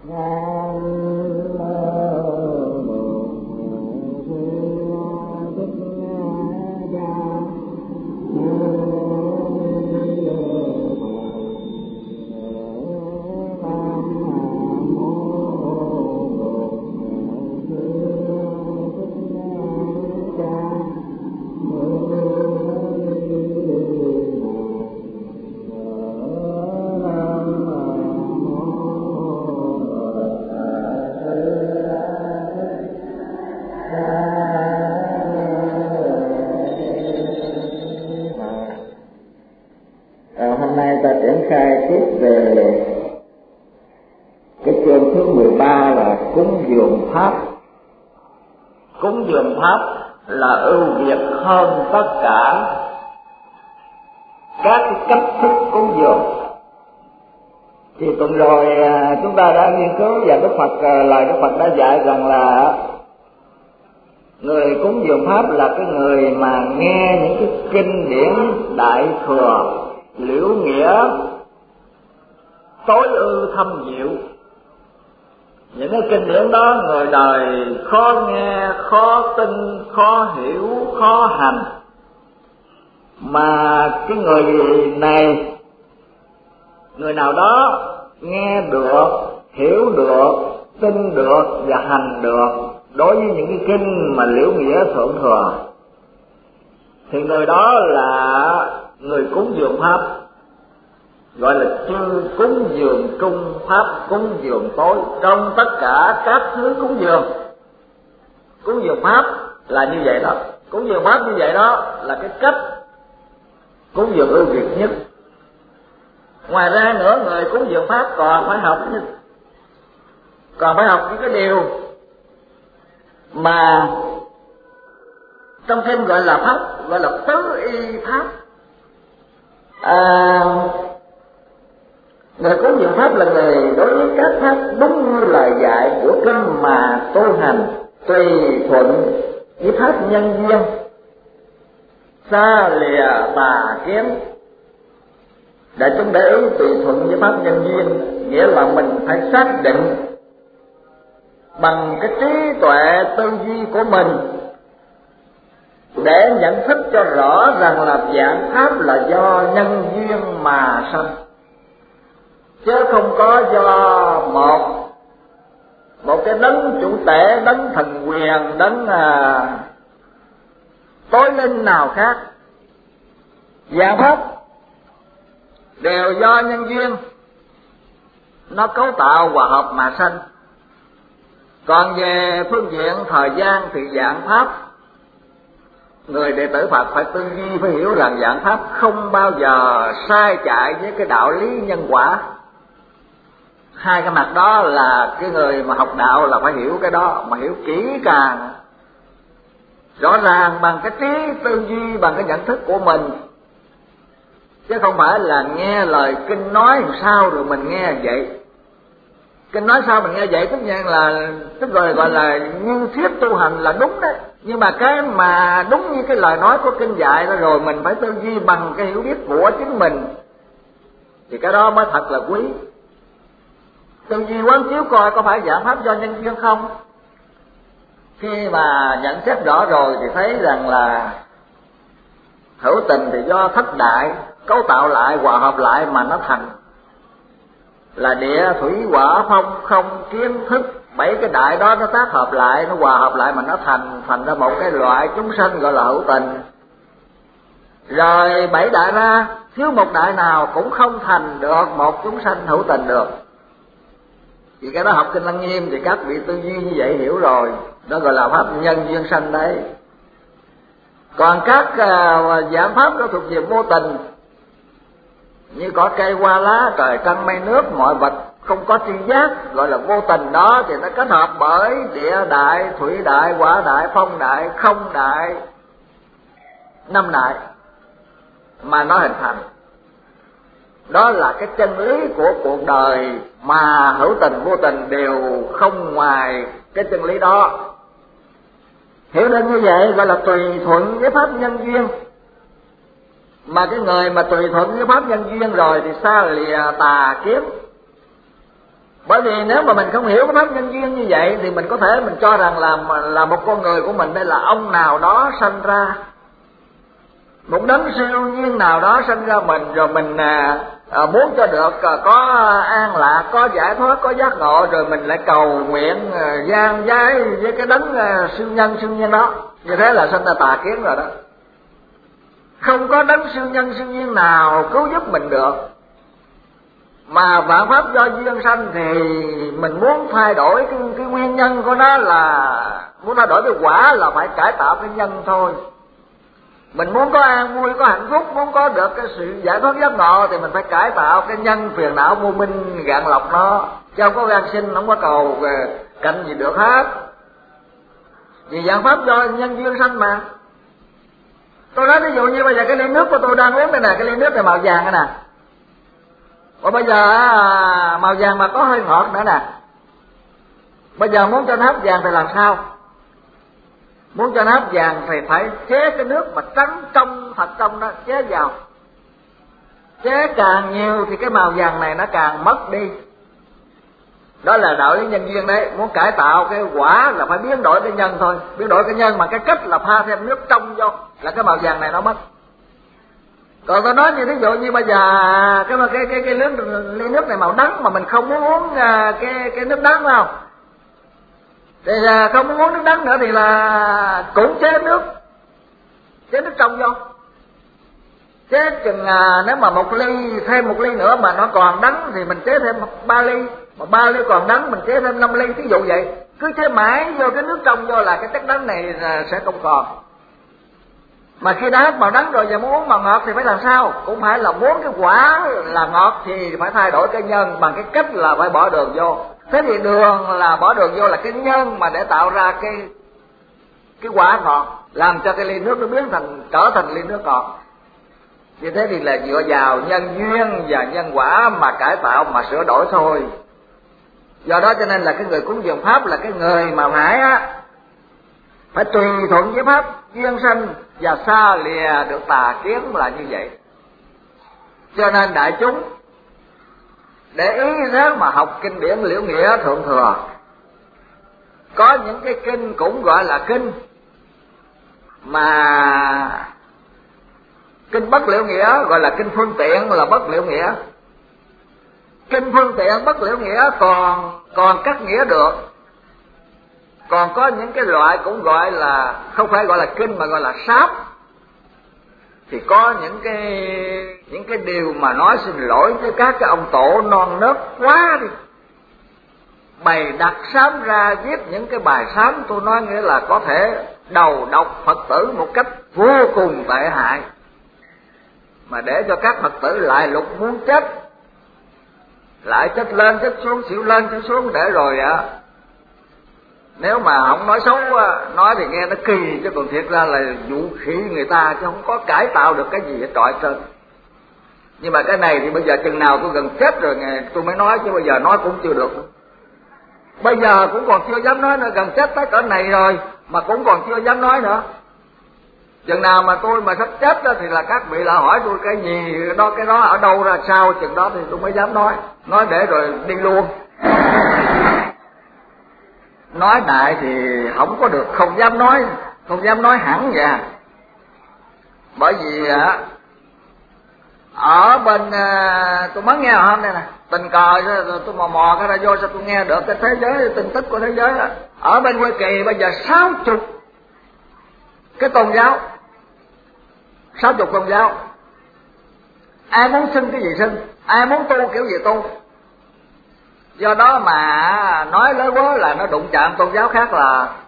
Hôm nay ta triển khai tiếp về cái chương thứ 13 là cúng dường pháp. Cúng dường pháp là ưu việt hơn tất cả các cái cách thức cúng dường. Thì tuần rồi chúng ta đã nghiên cứu và lời Đức Phật đã dạy rằng là người cúng dường pháp là cái người mà nghe những cái kinh điển đại thừa liễu nghĩa tối ưu thâm diệu. Những cái kinh điển đó người đời khó nghe, khó tin, khó hiểu, khó hành, mà cái người này, người nào đó nghe được, hiểu được, tin được và hành được đối với những cái kinh mà liễu nghĩa thượng thừa, thì người đó là người cúng dường pháp, gọi là chư cúng dường trung pháp cúng dường tối. Trong tất cả các thứ cúng dường pháp là như vậy đó. Cúng dường pháp như vậy đó là cái cách cúng dường ưu việt nhất. Ngoài ra nữa, người cúng dường pháp còn phải học những cái điều mà trong kinh gọi là pháp, gọi là tứ y pháp. Người cúng dường pháp là người đối với các pháp đúng như lời dạy của kinh mà tu hành, tùy thuận với pháp nhân duyên, xa lìa tà kiến. Để chúng để ý tùy thuận với pháp nhân duyên, nghĩa là mình phải xác định bằng cái trí tuệ tư duy của mình để nhận thức cho rõ rằng là vạn pháp là do nhân duyên mà sanh, chứ không có do một cái đấng chủ tể, đấng thần quyền, đấng tối linh nào khác. Vạn pháp đều do nhân duyên nó cấu tạo hòa hợp mà sanh. Còn về phương diện thời gian thì vạn pháp, người đệ tử Phật phải tư duy, phải hiểu rằng vạn pháp không bao giờ sai chạy với cái đạo lý nhân quả. Hai cái mặt đó là cái người mà học đạo là phải hiểu cái đó, mà hiểu kỹ càng, rõ ràng bằng cái trí tư duy, bằng cái nhận thức của mình, chứ không phải là nghe lời kinh nói làm sao rồi mình nghe vậy. Kinh nói sao mình nghe vậy tức gọi là như thuyết tu hành là đúng đấy, nhưng mà cái mà đúng như cái lời nói của kinh dạy đó rồi mình phải tư duy bằng cái hiểu biết của chính mình, thì cái đó mới thật là quý. Tư duy quán chiếu coi có phải vạn pháp do nhân duyên không. Khi mà nhận xét rõ rồi thì thấy rằng là hữu tình thì do thất đại cấu tạo lại, hòa hợp lại mà nó thành, là địa thủy hỏa phong không kiến thức, 7 cái đại đó nó tác hợp lại, nó hòa hợp lại mà nó thành ra một cái loại chúng sanh gọi là hữu tình. Rồi 7 đại ra, thiếu một đại nào cũng không thành được một chúng sanh hữu tình được. Thì cái đó học kinh Lăng Nghiêm thì các vị tư duy như vậy hiểu rồi, đó gọi là pháp nhân duyên sanh đấy. Còn các dạng pháp đó thuộc về vô tình, như cỏ cây hoa lá, trời trăng mây nước, mọi vật không có tri giác, gọi là vô tình đó, thì nó kết hợp bởi địa đại, thủy đại, hỏa đại, phong đại, không đại, 5 đại mà nó hình thành. Đó là cái chân lý của cuộc đời, mà hữu tình vô tình đều không ngoài cái chân lý đó. Hiểu nên như vậy gọi là tùy thuận với pháp nhân duyên. Mà cái người mà tùy thuận với pháp nhân duyên rồi thì xa lìa tà kiến. Bởi vì nếu mà mình không hiểu cái pháp nhân duyên như vậy thì mình có thể mình cho rằng là một con người của mình đây là ông nào đó sanh ra, một đấng siêu nhiên nào đó sanh ra mình, rồi mình muốn cho được có an lạc, có giải thoát, có giác ngộ, rồi mình lại cầu nguyện gian giái với cái đấng siêu nhân siêu nhiên đó. Như thế là sanh ra tà kiến rồi đó. Không có đấng siêu nhân siêu nhiên nào cứu giúp mình được. Mà vạn pháp do duyên sanh thì mình muốn thay đổi cái nguyên nhân của nó, là muốn thay đổi cái quả là phải cải tạo cái nhân thôi. Mình muốn có an vui, có hạnh phúc, muốn có được cái sự giải thoát giác ngộ thì mình phải cải tạo cái nhân phiền não vô minh, gạn lọc nó, chứ không có gan sinh, không có cầu cạnh gì được hết. Vì vạn pháp do nhân duyên sanh mà. Tôi nói ví dụ như bây giờ cái ly nước của tôi đang uống đây nè, cái ly nước này màu vàng đây nè. Và bây giờ màu vàng mà có hơi ngọt nữa nè. Bây giờ muốn cho nó hấp vàng thì làm sao? Muốn cho nó hấp vàng thì phải chế cái nước mà trắng trong, thật trong đó, chế vào. Chế càng nhiều thì cái màu vàng này nó càng mất đi. Đó là đạo lý nhân duyên đấy. Muốn cải tạo cái quả là phải biến đổi cái nhân thôi. Biến đổi cái nhân mà cái cách là pha thêm nước trong vô là cái màu vàng này nó mất. Còn tôi nói như ví dụ như bây giờ cái ly nước này màu đắng mà mình không muốn uống cái nước đắng, phải không? Thì không muốn uống nước đắng nữa thì là cũng chế nước trong vô. Chế chừng nếu mà một ly, thêm một ly nữa mà nó còn đắng thì mình chế thêm 3 ly, mà 3 ly còn đắng mình chế thêm 5 ly, ví dụ vậy. Cứ chế mãi vô cái nước trong vô là cái chất đắng này sẽ không còn. Mà khi đã hết màu đắng rồi giờ muốn uống màu ngọt thì phải làm sao? Cũng phải là muốn cái quả là ngọt thì phải thay đổi cái nhân bằng cái cách là phải bỏ đường vô. Thế thì đường là bỏ đường vô là cái nhân mà để tạo ra cái quả ngọt, làm cho cái ly nước nó biến trở thành ly nước ngọt. Như thế thì là dựa vào nhân duyên và nhân quả mà cải tạo, mà sửa đổi thôi. Do đó cho nên là cái người cúng dường pháp là cái người mà phải tùy thuận với pháp duyên sanh và xa lìa được tà kiến, là như vậy. Cho nên đại chúng để ý thế mà học kinh điển Liễu Nghĩa Thượng Thừa. Có những cái kinh cũng gọi là kinh mà kinh bất liễu nghĩa, gọi là kinh phương tiện là bất liễu nghĩa. Kinh phương tiện bất liễu nghĩa còn cắt nghĩa được. Còn có những cái loại cũng gọi là, không phải gọi là kinh mà gọi là sáp. Thì có những cái điều mà nói xin lỗi với các cái ông tổ non nớt quá đi. Bày đặt sám ra viết những cái bài sám, tôi nói nghĩa là có thể đầu độc Phật tử một cách vô cùng tệ hại, mà để cho các Phật tử lại lục muốn chết, lại chết lên chết xuống, xỉu lên xỉu xuống, để rồi nếu mà không nói xấu, nói thì nghe nó kỳ, chứ còn thiệt ra là dụ khỉ người ta, chứ không có cải tạo được cái gì hết trọi trơn. Nhưng mà cái này thì bây giờ chừng nào tôi gần chết rồi tôi mới nói, chứ bây giờ nói cũng chưa được. Bây giờ cũng còn chưa dám nói nữa, gần chết tới cỡ này rồi mà cũng còn chưa dám nói nữa. Chừng nào mà tôi mà sắp chết đó thì là các vị lại hỏi tôi cái gì đó, cái đó ở đâu ra sao, chừng đó thì tôi mới dám nói để rồi đi luôn. Nói đại thì không có được, không dám nói hẳn vậy. Bởi vì ở bên tôi mới nghe hôm nay nè, tình cờ tôi mò cái ra vô sao tôi nghe được cái thế giới, tin tức của thế giới đó. Ở bên Hoa Kỳ bây giờ 60 cái tôn giáo, 60 tôn giáo, ai muốn xin cái gì xin, ai muốn tu kiểu gì tu. Do đó mà nói lớn quá là nó đụng chạm tôn giáo khác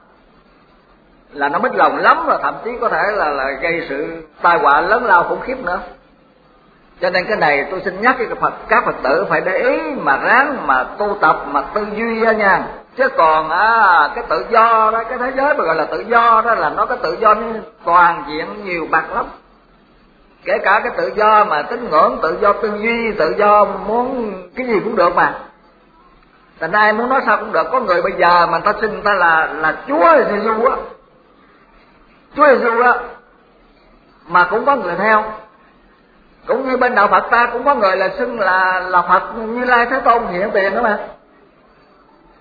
là nó mít lòng lắm, và thậm chí có thể là gây sự tai họa lớn lao khủng khiếp nữa. Cho nên cái này tôi xin nhắc với các Phật tử phải để ý mà ráng mà tu tập, mà tư duy đó nha. Chứ còn cái tự do đó, cái thế giới mà gọi là tự do đó là nó có tự do toàn diện nhiều mặt lắm. Kể cả cái tự do mà tín ngưỡng, tự do tư duy, tự do muốn cái gì cũng được mà. Thành ra ai muốn nói sao cũng được. Có người bây giờ mà ta xin ta là Chúa Giêsu á, Chúa Giêsu á, mà cũng có người theo. Cũng như bên đạo Phật ta cũng có người là xưng là Phật Như Lai Thế Tôn hiện tiền đó mà.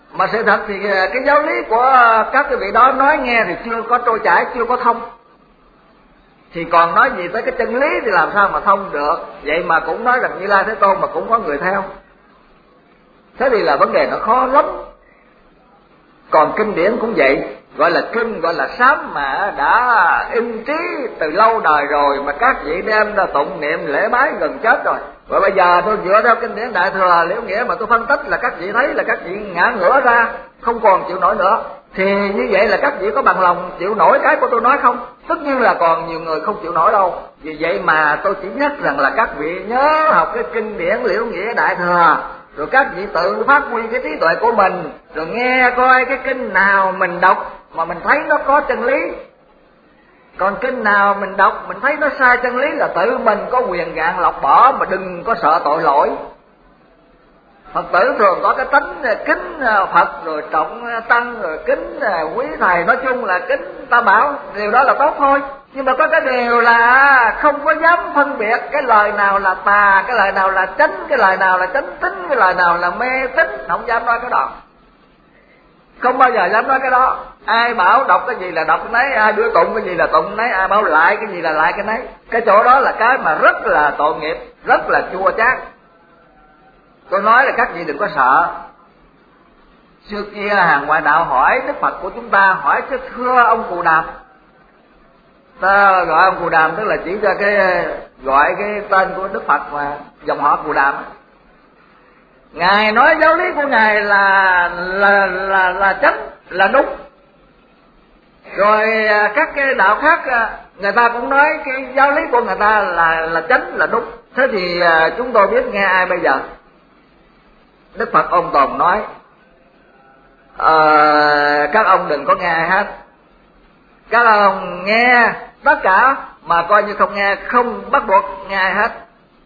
Mà sự thật thì cái giáo lý của các cái vị đó nói nghe thì chưa có trôi chảy, chưa có thông, thì còn nói gì tới cái chân lý thì làm sao mà thông được. Vậy mà cũng nói rằng Như Lai Thế Tôn mà cũng có người theo, thế thì là vấn đề nó khó lắm. Còn kinh điển cũng vậy, gọi là kinh, gọi là sám mà đã in trí từ lâu đời rồi, mà các vị đem ra tụng niệm lễ bái gần chết rồi. Và bây giờ tôi dựa theo kinh điển Đại Thừa Liễu Nghĩa mà tôi phân tích là các vị thấy là các vị ngã ngửa ra, không còn chịu nổi nữa. Thì như vậy là các vị có bằng lòng chịu nổi cái của tôi nói không? Tất nhiên là còn nhiều người không chịu nổi đâu. Vì vậy mà tôi chỉ nhắc rằng là các vị nhớ học cái kinh điển Liễu Nghĩa Đại Thừa, rồi các vị tự phát huy cái trí tuệ của mình, rồi nghe coi cái kinh nào mình đọc mà mình thấy nó có chân lý, còn kinh nào mình đọc mình thấy nó sai chân lý là tự mình có quyền gạn lọc bỏ, mà đừng có sợ tội lỗi. Phật tử thường có cái tính kính Phật, rồi trọng tăng, rồi kính quý thầy, nói chung là kính ta bảo, điều đó là tốt thôi. Nhưng mà có cái điều là không có dám phân biệt cái lời nào là tà, cái lời nào là chánh, cái lời nào là chánh tín, cái lời nào là mê tín, không dám nói cái đó. Không bao giờ dám nói cái đó. Ai bảo đọc cái gì là đọc cái nấy, ai đưa tụng cái gì là tụng cái nấy, ai bảo lại cái gì là lại cái nấy. Cái chỗ đó là cái mà rất là tội nghiệp, rất là chua chát. Tôi nói là các vị đừng có sợ. Xưa kia hàng ngoại đạo hỏi Đức Phật của chúng ta, hỏi chứ thưa ông Cù Đàm. Ta gọi ông Cù Đàm tức là chỉ cho cái gọi cái tên của Đức Phật mà dòng họ Cù Đàm. Ngài nói giáo lý của Ngài là chánh, là đúng. Rồi các cái đạo khác người ta cũng nói cái giáo lý của người ta là chánh, là đúng. Thế thì chúng tôi biết nghe ai bây giờ? Đức Phật Ôn Tồn nói các ông đừng có nghe ai hết, các ông nghe tất cả mà coi như không nghe, không bắt buộc nghe ai hết.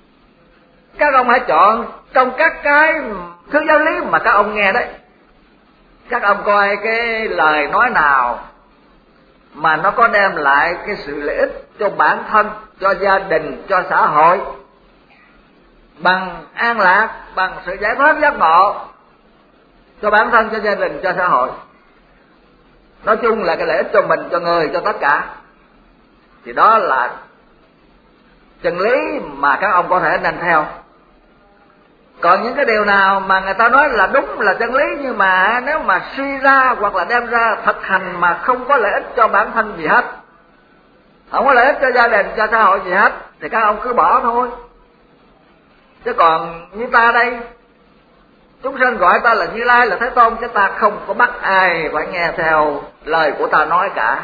Các ông hãy chọn trong các cái thứ giáo lý mà các ông nghe đấy, các ông coi cái lời nói nào mà nó có đem lại cái sự lợi ích cho bản thân, cho gia đình, cho xã hội, bằng an lạc, bằng sự giải thoát giác ngộ cho bản thân, cho gia đình, cho xã hội. Nói chung là cái lợi ích cho mình, cho người, cho tất cả. Thì đó là chân lý mà các ông có thể nên theo. Còn những cái điều nào mà người ta nói là đúng, là chân lý, nhưng mà nếu mà suy ra hoặc là đem ra thực hành mà không có lợi ích cho bản thân gì hết, không có lợi ích cho gia đình, cho xã hội gì hết, thì các ông cứ bỏ thôi. Chứ còn như ta đây, chúng sanh gọi ta là Như Lai, là Thế Tôn, chứ ta không có bắt ai phải nghe theo lời của ta nói cả.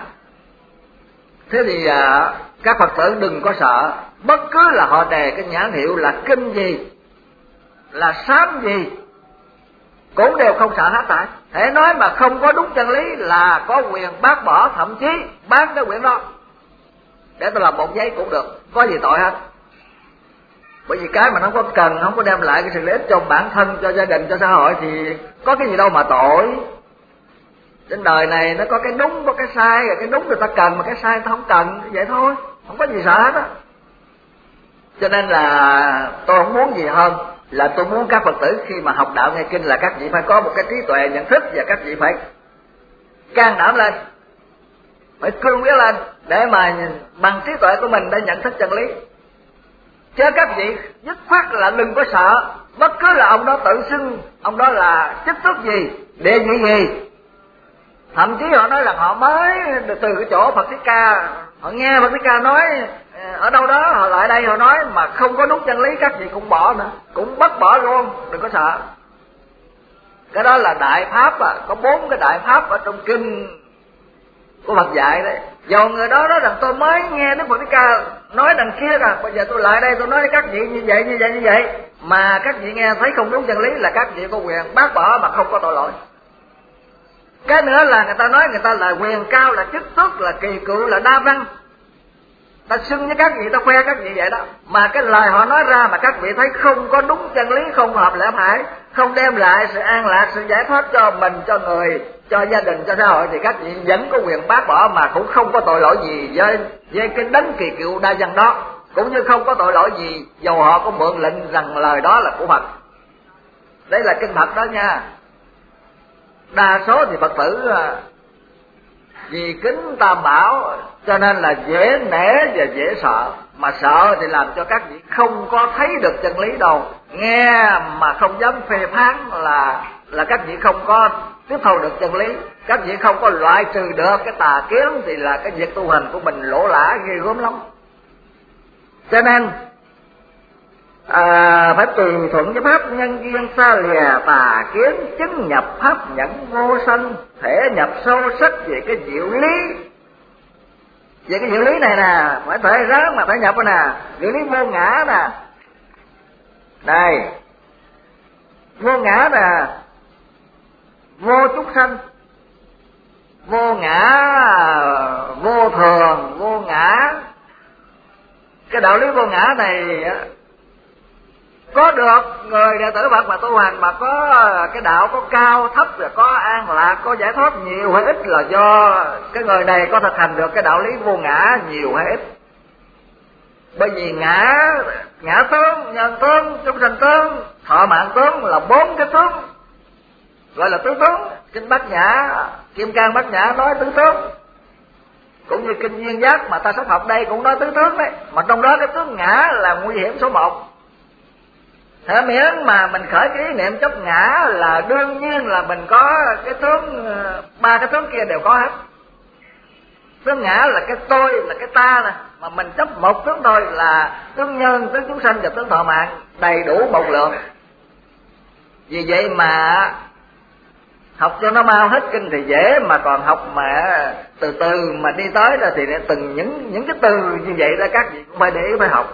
Thế thì các Phật tử đừng có sợ, bất cứ là họ đề cái nhãn hiệu là kinh gì, là sám gì, cũng đều không sợ hết tại. Hễ nói mà không có đúng chân lý là có quyền bác bỏ, thậm chí bán cái quyển đó để tôi làm một giấy cũng được, có gì tội hết. Bởi vì cái mà nó có cần, không có đem lại cái sự lợi ích cho bản thân, cho gia đình, cho xã hội thì có cái gì đâu mà tội. Trên đời này nó có cái đúng, có cái sai, rồi cái đúng người ta cần mà cái sai người ta không cần, vậy thôi, không có gì sợ hết á. Cho nên là tôi không muốn gì hơn là tôi muốn các Phật tử khi mà học đạo nghe kinh là các vị phải có một cái trí tuệ nhận thức, và các vị phải can đảm lên, phải cương quyết lên để mà bằng trí tuệ của mình để nhận thức chân lý. Chứ các vị dứt khoát là đừng có sợ, bất cứ là ông đó tự xưng ông đó là chức tước gì, địa vị gì, thậm chí họ nói là họ mới từ cái chỗ Phật Thích Ca, họ nghe Phật Thích Ca nói ở đâu đó, họ lại đây họ nói mà không có đúng chân lý, các vị cũng bỏ nữa, cũng bắt bỏ luôn, đừng có sợ. Cái đó là đại pháp có 4 cái đại pháp ở trong kinh của Phật dạy đấy. Dầu người đó nói rằng tôi mới nghe Đức Phật Thích Ca nói đằng kia rồi, bây giờ tôi lại đây tôi nói với các vị như vậy, như vậy, như vậy, mà các vị nghe thấy không đúng chân lý là các vị có quyền bác bỏ mà không có tội lỗi. Cái nữa là người ta nói người ta là quyền cao, là chức tước, là kỳ cựu, là đa văn, ta xưng với các vị, ta khoe các vị vậy đó, mà cái lời họ nói ra mà các vị thấy không có đúng chân lý, không hợp lẽ phải, không đem lại sự an lạc, sự giải thoát cho mình, cho người, cho gia đình, cho xã hội, thì các vị vẫn có quyền bác bỏ mà cũng không có tội lỗi gì với cái đấng kỳ cựu đa văn đó, cũng như không có tội lỗi gì dầu họ có mượn lệnh rằng lời đó là của Phật. Đấy là kinh Phật đó nha. đa số thì Phật tử vì kính Tam Bảo cho nên là dễ nể và dễ sợ, mà sợ thì làm cho các vị không có thấy được chân lý đâu, nghe mà không dám phê phán là các vị không có tiếp thu được chân lý, các vị không có loại trừ được cái tà kiến thì là cái việc tu hành của mình lỗ lã ghê gớm lắm. Cho nên phải tùy thuận với pháp nhân duyên, xa lìa tà kiến, chứng nhập pháp nhẫn vô sanh, thể nhập sâu sắc về cái diệu lý. Về cái diệu lý này nè, phải thể ráng mà phải nhập nè, diệu lý vô ngã nè. Này, vô ngã nè, vô chúng sanh, vô ngã, vô thường, vô ngã. Cái đạo lý vô ngã này có được người đệ tử Phật mà tu hành mà có cái đạo có cao thấp, rồi có an lạc, có giải thoát nhiều hay ít là do cái người này có thực hành được cái đạo lý vô ngã nhiều hay ít. Bởi vì ngã tướng, nhân tướng, chúng sanh tướng, thọ mạng tướng là 4 cái tướng, gọi là tứ tướng. Kinh Bát Nhã, Kim Cang Bát Nhã nói tứ tướng, cũng như kinh Duyên Giác mà ta sắp học đây cũng nói tứ tướng đấy. Mà trong đó cái tướng ngã là nguy hiểm số 1. Thế miễn mà mình khởi cái ý niệm chấp ngã là đương nhiên là mình có cái tướng, 3 cái tướng kia đều có hết. Tướng ngã là cái tôi, là cái ta nè, mà mình chấp một tướng thôi là tướng nhân, tướng chúng sanh và tướng thọ mạng, đầy đủ một lượng. Vì vậy mà học cho nó mau hết kinh thì dễ, mà còn học mà từ từ mà đi tới đó thì từng những cái từ như vậy đó các vị cũng phải để ý phải học.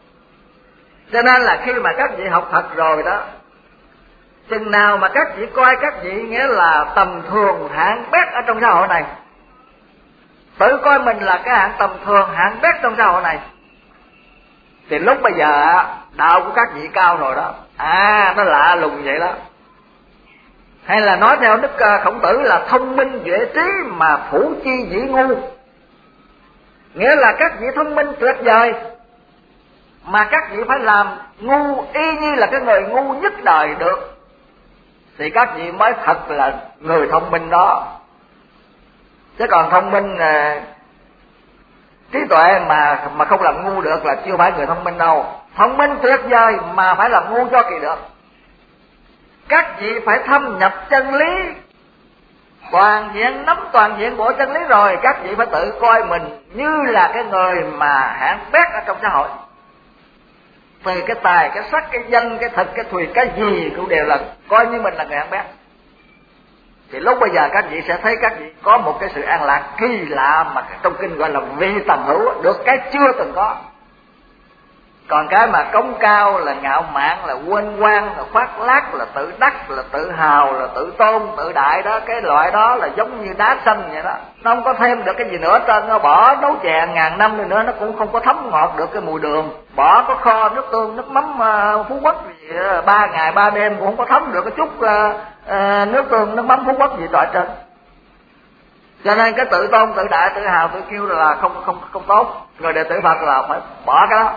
Cho nên là khi mà các vị học thật rồi đó, chừng nào mà các vị coi các vị nghĩa là tầm thường hạng bét ở trong xã hội này, tự coi mình là cái hạng tầm thường hạng bét trong xã hội này, thì lúc bây giờ đạo của các vị cao rồi đó. Nó lạ lùng vậy đó. Hay là nói theo Đức Khổng Tử là thông minh duệ trí mà phủ chi dĩ ngu, nghĩa là các vị thông minh tuyệt vời mà các vị phải làm ngu y như là cái người ngu nhất đời được, thì các vị mới thật là người thông minh đó. Chứ còn thông minh trí tuệ mà không làm ngu được là chưa phải người thông minh đâu. Thông minh tuyệt vời mà phải làm ngu cho kỳ được. Các vị phải thâm nhập chân lý toàn diện, nắm toàn diện bộ chân lý rồi, các vị phải tự coi mình như là cái người mà hạng bét ở trong xã hội. Từ cái tài, cái sắc, cái danh, cái thực, cái thùy, cái gì cũng đều là coi như mình là người hạng bét. Thì lúc bây giờ các vị sẽ thấy các vị có một cái sự an lạc kỳ lạ mà trong kinh gọi là vi tầm hữu, được cái chưa từng có. Còn cái mà cống cao là ngạo mạn, là quên quan, là khoác lác, là tự đắc, là tự hào, là tự tôn, tự đại đó, cái loại đó là giống như đá xanh vậy đó. Nó không có thêm được cái gì nữa trên, nó bỏ nấu chè ngàn năm đi nữa nó cũng không có thấm ngọt được cái mùi đường. Bỏ có kho nước tương, nước mắm Phú Quốc gì 3 ngày 3 đêm cũng không có thấm được cái chút nước tương, nước mắm Phú Quốc gì trọi trên. Cho nên cái tự tôn, tự đại, tự hào, tự kiêu là không tốt. Người đệ tử Phật là phải bỏ cái đó.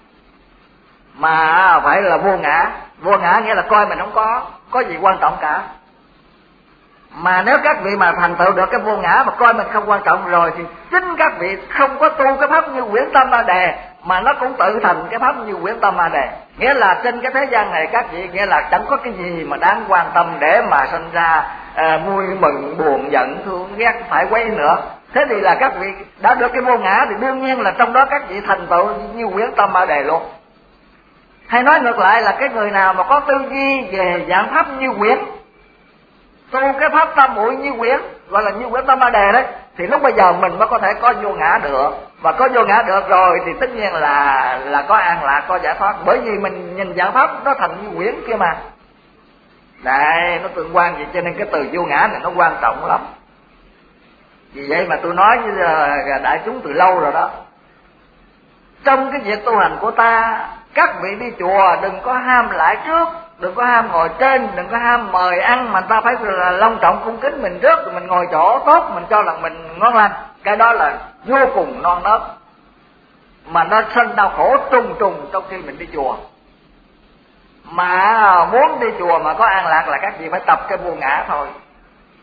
Mà phải là vô ngã. Vô ngã nghĩa là coi mình không có gì quan trọng cả. Mà nếu các vị mà thành tựu được cái vô ngã mà coi mình không quan trọng rồi, thì chính các vị không có tu cái pháp như Quyển Tâm Ma Đề, mà nó cũng tự thành cái pháp như Quyển Tâm Ma Đề. Nghĩa là trên cái thế gian này các vị nghĩa là chẳng có cái gì mà đáng quan tâm để mà sinh ra vui mừng, buồn, giận, thương, ghét, phải quấy nữa. Thế thì là các vị đã được cái vô ngã thì đương nhiên là trong đó các vị thành tựu như Quyển Tâm Ma Đề luôn. Hay nói ngược lại là cái người nào mà có tư duy về dạng pháp như Quyển, tu cái pháp tam muội như Quyển, gọi là như Quyển Tâm Ma Đề đấy, thì lúc bây giờ mình mới có thể có vô ngã được. Và có vô ngã được rồi thì tất nhiên là có an lạc, có giải thoát. Bởi vì mình nhìn dạng pháp nó thành như Quyển kia mà. Đấy, nó tương quan vậy, cho nên cái từ vô ngã này nó quan trọng lắm. Vì vậy mà tôi nói với đại chúng từ lâu rồi đó. Trong cái việc tu hành của ta, các vị đi chùa đừng có ham lại trước, đừng có ham ngồi trên, đừng có ham mời ăn, mà ta phải là long trọng cung kính mình trước, rồi mình ngồi chỗ tốt, mình cho là mình ngon lành. Cái đó là vô cùng non nớt, mà nó sinh đau khổ trùng trùng trong khi mình đi chùa. Mà muốn đi chùa mà có an lạc là các vị phải tập cái vô ngã thôi.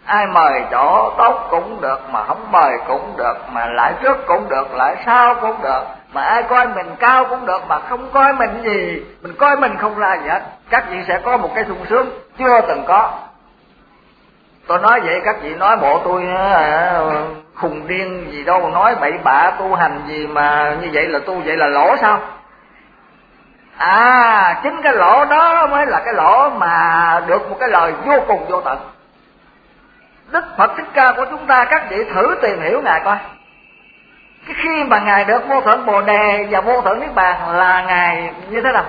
ai mời chỗ tốt cũng được, mà không mời cũng được, mà lại trước cũng được, lại sau cũng được, mà ai coi mình cao cũng được, mà không coi mình gì, mình coi mình không ra gì hết. Các vị sẽ có một cái sung sướng chưa từng có. Tôi nói vậy các vị nói bộ tôi khùng điên gì đâu, nói bậy bạ tu hành gì mà như vậy là tu vậy là lỗ sao? Chính cái lỗ đó mới là cái lỗ mà được một cái lời vô cùng vô tận. Đức Phật Thích Ca của chúng ta, các vị thử tìm hiểu Ngài coi. Cái khi mà Ngài được vô thượng Bồ Đề và vô thượng Niết Bàn là Ngài như thế nào?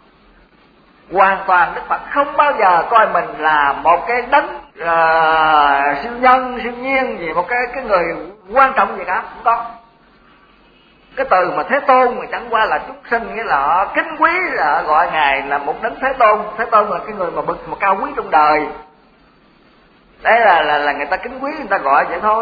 Hoàn toàn Đức Phật không bao giờ coi mình là một cái đấng siêu nhân, siêu nhiên gì, một cái người quan trọng gì cả, không có. Cái từ mà Thế Tôn mà chẳng qua là chúng sinh, nghĩa là họ kính quý, là gọi Ngài là một đấng Thế Tôn. Thế Tôn là cái người mà bậc mà cao quý trong đời. Đấy là người ta kính quý, người ta gọi vậy thôi.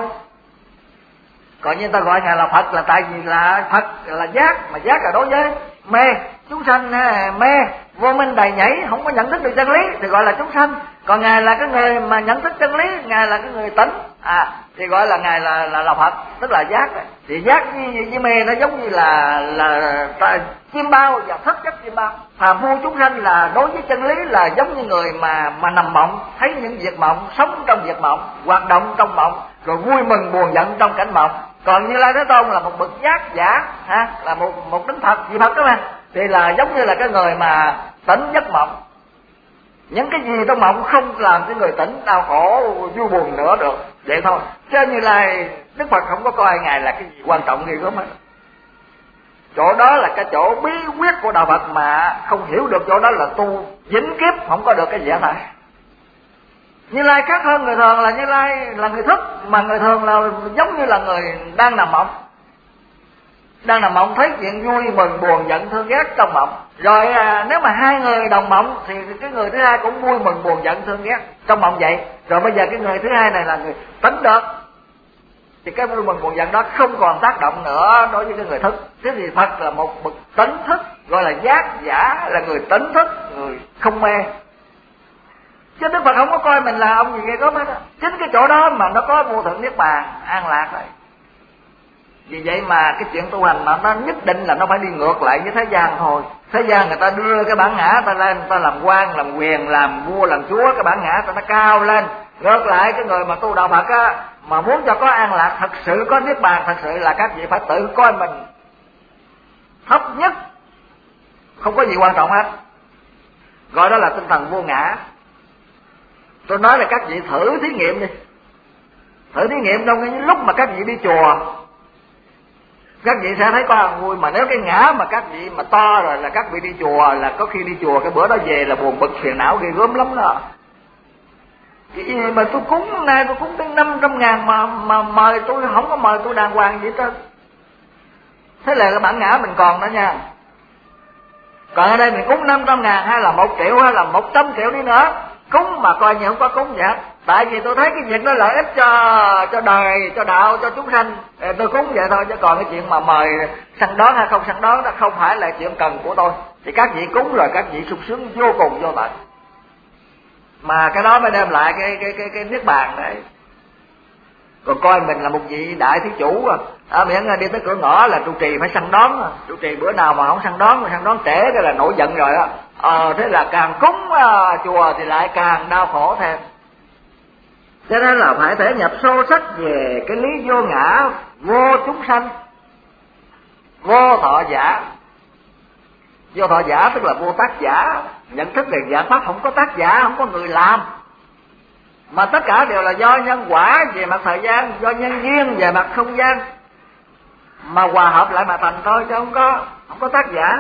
Còn như người ta gọi Ngài là Phật là tại vì là Phật là giác, mà giác là đối với mê. Chúng sanh mê, vô minh đầy nhảy, không có nhận thức được chân lý thì gọi là chúng sanh. Còn Ngài là cái người mà nhận thức chân lý, Ngài là cái người tỉnh, thì gọi là Ngài là Phật, tức là giác. Thì giác với mê nó giống như là chim bao và thức chất chim bao. Phàm phu chúng sanh là đối với chân lý là giống như người mà nằm mộng, thấy những việc mộng, sống trong việc mộng, hoạt động trong mộng, rồi vui mừng buồn giận trong cảnh mộng. Còn Như Lai Thế Tôn là một bậc giác giả, là một đấng Phật, vị Phật đó mà, thì là giống như là cái người mà tỉnh giấc mộng. Những cái gì trong mộng không làm cho người tỉnh đau khổ vui buồn nữa được, vậy thôi. Chứ Như Lai Đức Phật không có coi Ngài là cái gì quan trọng gì gớm hết. Chỗ đó là cái chỗ bí quyết của đạo Phật mà không hiểu được chỗ đó là tu vĩnh kiếp không có được cái gì hết. Như Lai khác hơn người thường là Như Lai là người thức, mà người thường là giống như là người đang nằm mộng. Đang nằm mộng thấy chuyện vui mừng buồn giận thương ghét trong mộng. Rồi nếu mà hai người đồng mộng thì cái người thứ hai cũng vui mừng buồn giận thương ghét trong mộng vậy. Rồi bây giờ cái người thứ hai này là người tỉnh được, thì cái vui mừng buồn giận đó không còn tác động nữa đối với cái người thức. Thế thì Phật là một bậc tỉnh thức, gọi là giác giả, là người tỉnh thức, người không mê. Chứ Đức Phật không có coi mình là ông gì ghê gớm hết. Chính cái chỗ đó mà nó có vô thượng Niết Bàn an lạc rồi. Vì vậy mà cái chuyện tu hành mà nó nhất định là nó phải đi ngược lại với thế gian thôi. Thế gian người ta đưa cái bản ngã ta lên, ta làm quan, làm quyền, làm vua, làm chúa, cái bản ngã ta nó cao lên. Ngược lại cái người mà tu đạo Phật á, mà muốn cho có an lạc thật sự, có Niết Bàn thật sự, là các vị phải tự coi mình thấp nhất, không có gì quan trọng hết. Gọi đó là tinh thần vô ngã. Tôi nói là các vị thử thí nghiệm đi. Thử thí nghiệm đâu những lúc mà các vị đi chùa, các vị sẽ thấy có vui. Mà nếu cái ngã mà các vị mà to rồi là các vị đi chùa, là có khi đi chùa cái bữa đó về là buồn bực phiền não ghê gớm lắm đó. Cái gì mà tôi cúng hôm nay tôi cúng tới 500.000 mà mời tôi không có mời tôi đàng hoàng vậy trơn. Thế là cái bản ngã mình còn đó nha. Còn ở đây mình cúng 500.000 hay là 1 triệu hay là 100 triệu đi nữa, cúng mà coi như không có cúng vậy. Tại vì tôi thấy cái việc đó lợi ích cho đời, cho đạo, cho chúng sanh, tôi cúng vậy thôi. Chứ còn cái chuyện mà mời săn đón hay không săn đón đó không phải là chuyện cần của tôi. Thì các vị cúng rồi các vị sung sướng vô cùng vô tận, mà cái đó mới đem lại cái Niết Bàn đấy. Còn coi mình là một vị đại thí chủ miễn đi tới cửa ngõ là trụ trì phải săn đón. Trụ trì bữa nào mà không săn đón trễ cái là nổi giận rồi đó. Thế là càng cúng chùa thì lại càng đau khổ thêm. Cho nên là phải thể nhập sâu sắc về cái lý vô ngã, vô chúng sanh, vô thọ giả. Vô thọ giả tức là vô tác giả, nhận thức về giải pháp không có tác giả, không có người làm, mà tất cả đều là do nhân quả về mặt thời gian, do nhân duyên về mặt không gian mà hòa hợp lại mà thành thôi, chứ không có tác giả.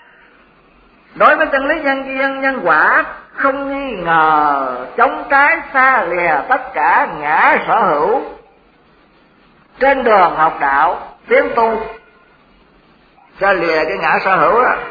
Đối với chân lý nhân duyên nhân quả không nghi ngờ, chống trái xa lìa tất cả ngã sở hữu. Trên đường học đạo tiến tu, xa lìa cái ngã sở hữu đó.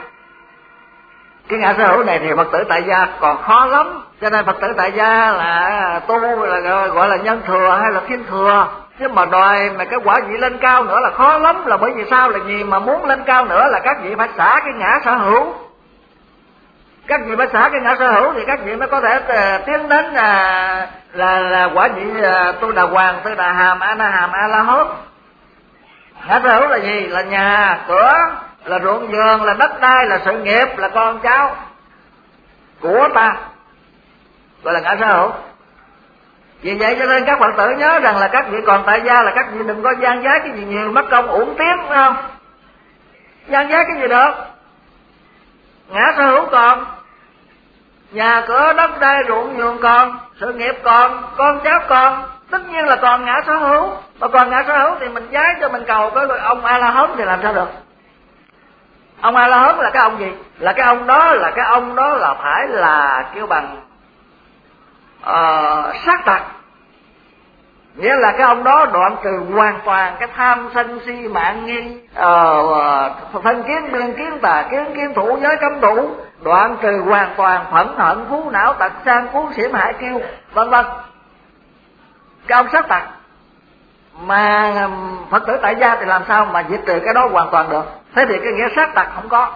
Cái ngã sở hữu này thì Phật tử tại gia còn khó lắm. Cho nên Phật tử tại gia là tu là gọi là nhân thừa hay là thiên thừa. Chứ mà đòi mà cái quả vị lên cao nữa là khó lắm. Là bởi vì sao? Là gì mà muốn lên cao nữa là các vị phải xả cái ngã sở hữu. Các vị mới xả cái ngã sở hữu thì các vị mới có thể tiến đến là quả vị Tu Đà Hoàng, Tư Đà Hàm, A Na Hàm, A La Hốt. Ngã sở hữu là gì? Là nhà, cửa, là ruộng vườn, là đất đai, là sự nghiệp, là con cháu của ta, gọi là ngã sở hữu. Vì vậy cho nên các Phật tử nhớ rằng là các vị còn tại gia là các vị đừng có gian giá cái gì nhiều, mất công uổng tiếng, phải không? Gian giá cái gì được? Ngã sở hữu còn, nhà cửa đất đai ruộng vườn còn, sự nghiệp còn, con cháu còn, tất nhiên là còn ngã sở hữu. Mà còn ngã sở hữu thì mình giái cho mình cầu với ông A La Hán thì làm sao được? Ông A La Hán là cái ông gì? Là cái ông đó là phải là kêu bằng sát tặc, nghĩa là cái ông đó đoạn trừ hoàn toàn cái tham sân si mạng nghi, thân kiến biên kiến tà kiến kiến thủ giới cấm thủ, đoạn trừ hoàn toàn phẫn hận phú não tật sang phú xỉm hại kiêu vân vân. Cái ông sát tặc mà Phật tử tại gia thì làm sao mà diệt trừ cái đó hoàn toàn được? Thế thì cái nghĩa sát tặc không có.